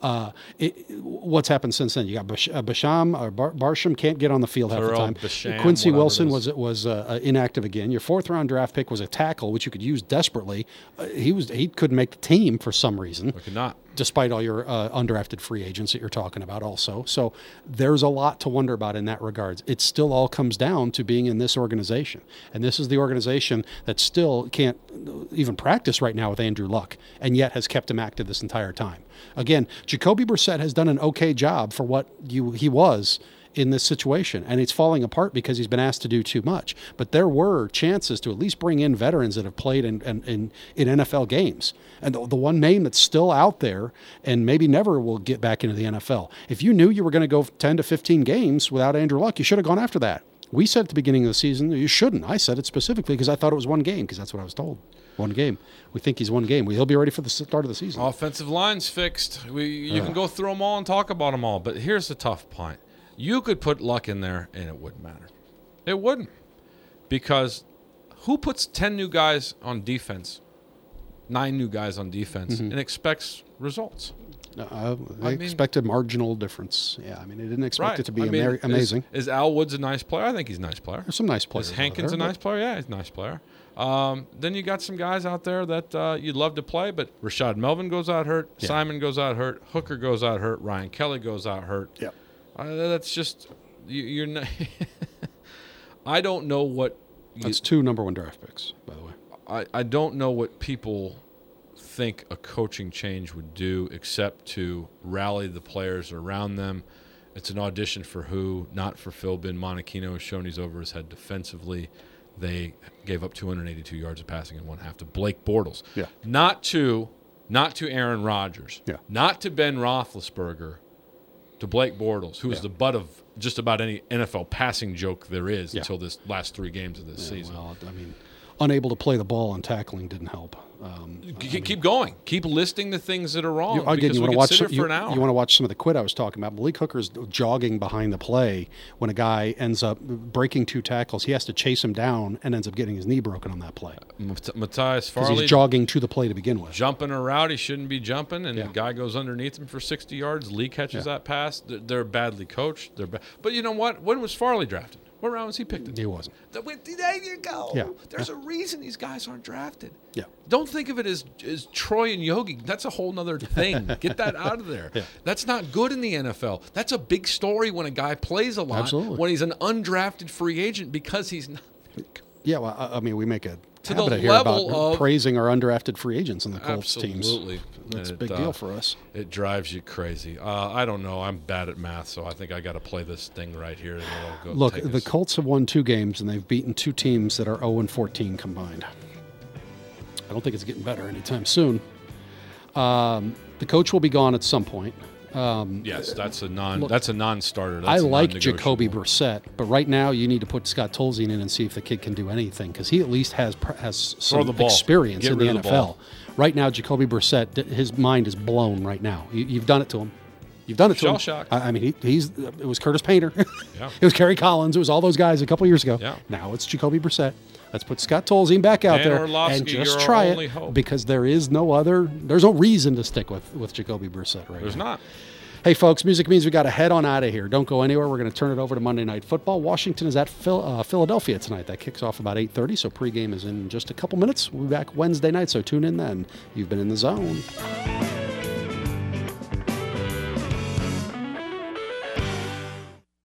What's happened since then? You got Barsham can't get on the field half the time. Quincy Wilson was inactive again. Your 4th-round draft pick was a tackle, which you could use desperately. He couldn't make the team for some reason. Could not. Despite all your undrafted free agents that you're talking about also. So there's a lot to wonder about in that regards. It still all comes down to being in this organization. And this is the organization that still can't even practice right now with Andrew Luck and yet has kept him active this entire time. Again, Jacoby Brissett has done an okay job for what he was in this situation, and it's falling apart because he's been asked to do too much. But there were chances to at least bring in veterans that have played in NFL games. And the one name that's still out there and maybe never will get back into the NFL. If you knew you were going to go 10 to 15 games without Andrew Luck, you should have gone after that. We said at the beginning of the season, you shouldn't. I said it specifically because I thought it was one game, because that's what I was told. One game. We think he's one game. He'll be ready for the start of the season. Offensive line's fixed. You can go through them all and talk about them all. But here's the tough point. You could put Luck in there, and it wouldn't matter. It wouldn't. Because who puts 10 new guys on defense, 9 new guys on defense, and expects results? They expected marginal difference. Yeah, I mean, they didn't expect it to be amazing. Is Al Woods a nice player? I think he's a nice player. There's some nice players. Is Hankins a nice player? Yeah, he's a nice player. Then you got some guys out there that you'd love to play, but Rashad Melvin goes out hurt. Yeah. Simon goes out hurt. Hooker goes out hurt. Ryan Kelly goes out hurt. Yep. That's just you're not. I don't know what. That's 2 number 1 draft picks, by the way. I don't know what people think a coaching change would do except to rally the players around them. It's an audition for who, not for Phil. Ben Monachino has shown he's over his head defensively. They gave up 282 yards of passing in 1/2 to Blake Bortles. Yeah. Not to Aaron Rodgers. Yeah. Not to Ben Roethlisberger. To Blake Bortles, who is the butt of just about any NFL passing joke there is until this last 3 games of this season. Well, I mean, unable to play the ball and tackling didn't help. Keep going. Keep listing the things that are wrong. Again, you want to watch sit here for an hour. You want to watch some of the quit I was talking about. Malik Hooker's jogging behind the play when a guy ends up breaking 2 tackles. He has to chase him down and ends up getting his knee broken on that play. Matthias Farley, because he's jogging to the play to begin with. Jumping a route he shouldn't be jumping, and the guy goes underneath him for 60 yards. Lee catches that pass. They're badly coached. But you know what? When was Farley drafted? What round was he picked in? He wasn't. There you go. Yeah. There's a reason these guys aren't drafted. Yeah. Don't think of it as Troy and Yogi. That's a whole other thing. Get that out of there. Yeah. That's not good in the NFL. That's a big story when a guy plays a lot. Absolutely. When he's an undrafted free agent because he's not. Yeah, well, I mean, we make a to the habit here level about of praising our undrafted free agents in the Colts teams. Absolutely. That's a big deal for us. It drives you crazy. I don't know. I'm bad at math, so I think I got to play this thing right here. And go Look, the Colts have won 2 games, and they've beaten 2 teams that are 0-14 combined. I don't think it's getting better anytime soon. The coach will be gone at some point. Yes, that's a non-starter. That's I like Jacoby Brissett, but right now you need to put Scott Tolzien in and see if the kid can do anything, because he at least has some experience in the NFL. Right now, Jacoby Brissett, his mind is blown right now. You've done it to him. You've done it to him. Shell shock. I mean, it was Curtis Painter. Yeah. It was Kerry Collins. It was all those guys a couple years ago. Yeah. Now it's Jacoby Brissett. Let's put Scott Tolzien back out there and just try it, because there's no reason to stick with Jacoby Brissett right now. There's not. Hey, folks, music means we got to head on out of here. Don't go anywhere. We're going to turn it over to Monday Night Football. Washington is at Philadelphia tonight. That kicks off about 8:30, so pregame is in just a couple minutes. We'll be back Wednesday night, so tune in then. You've been in the zone.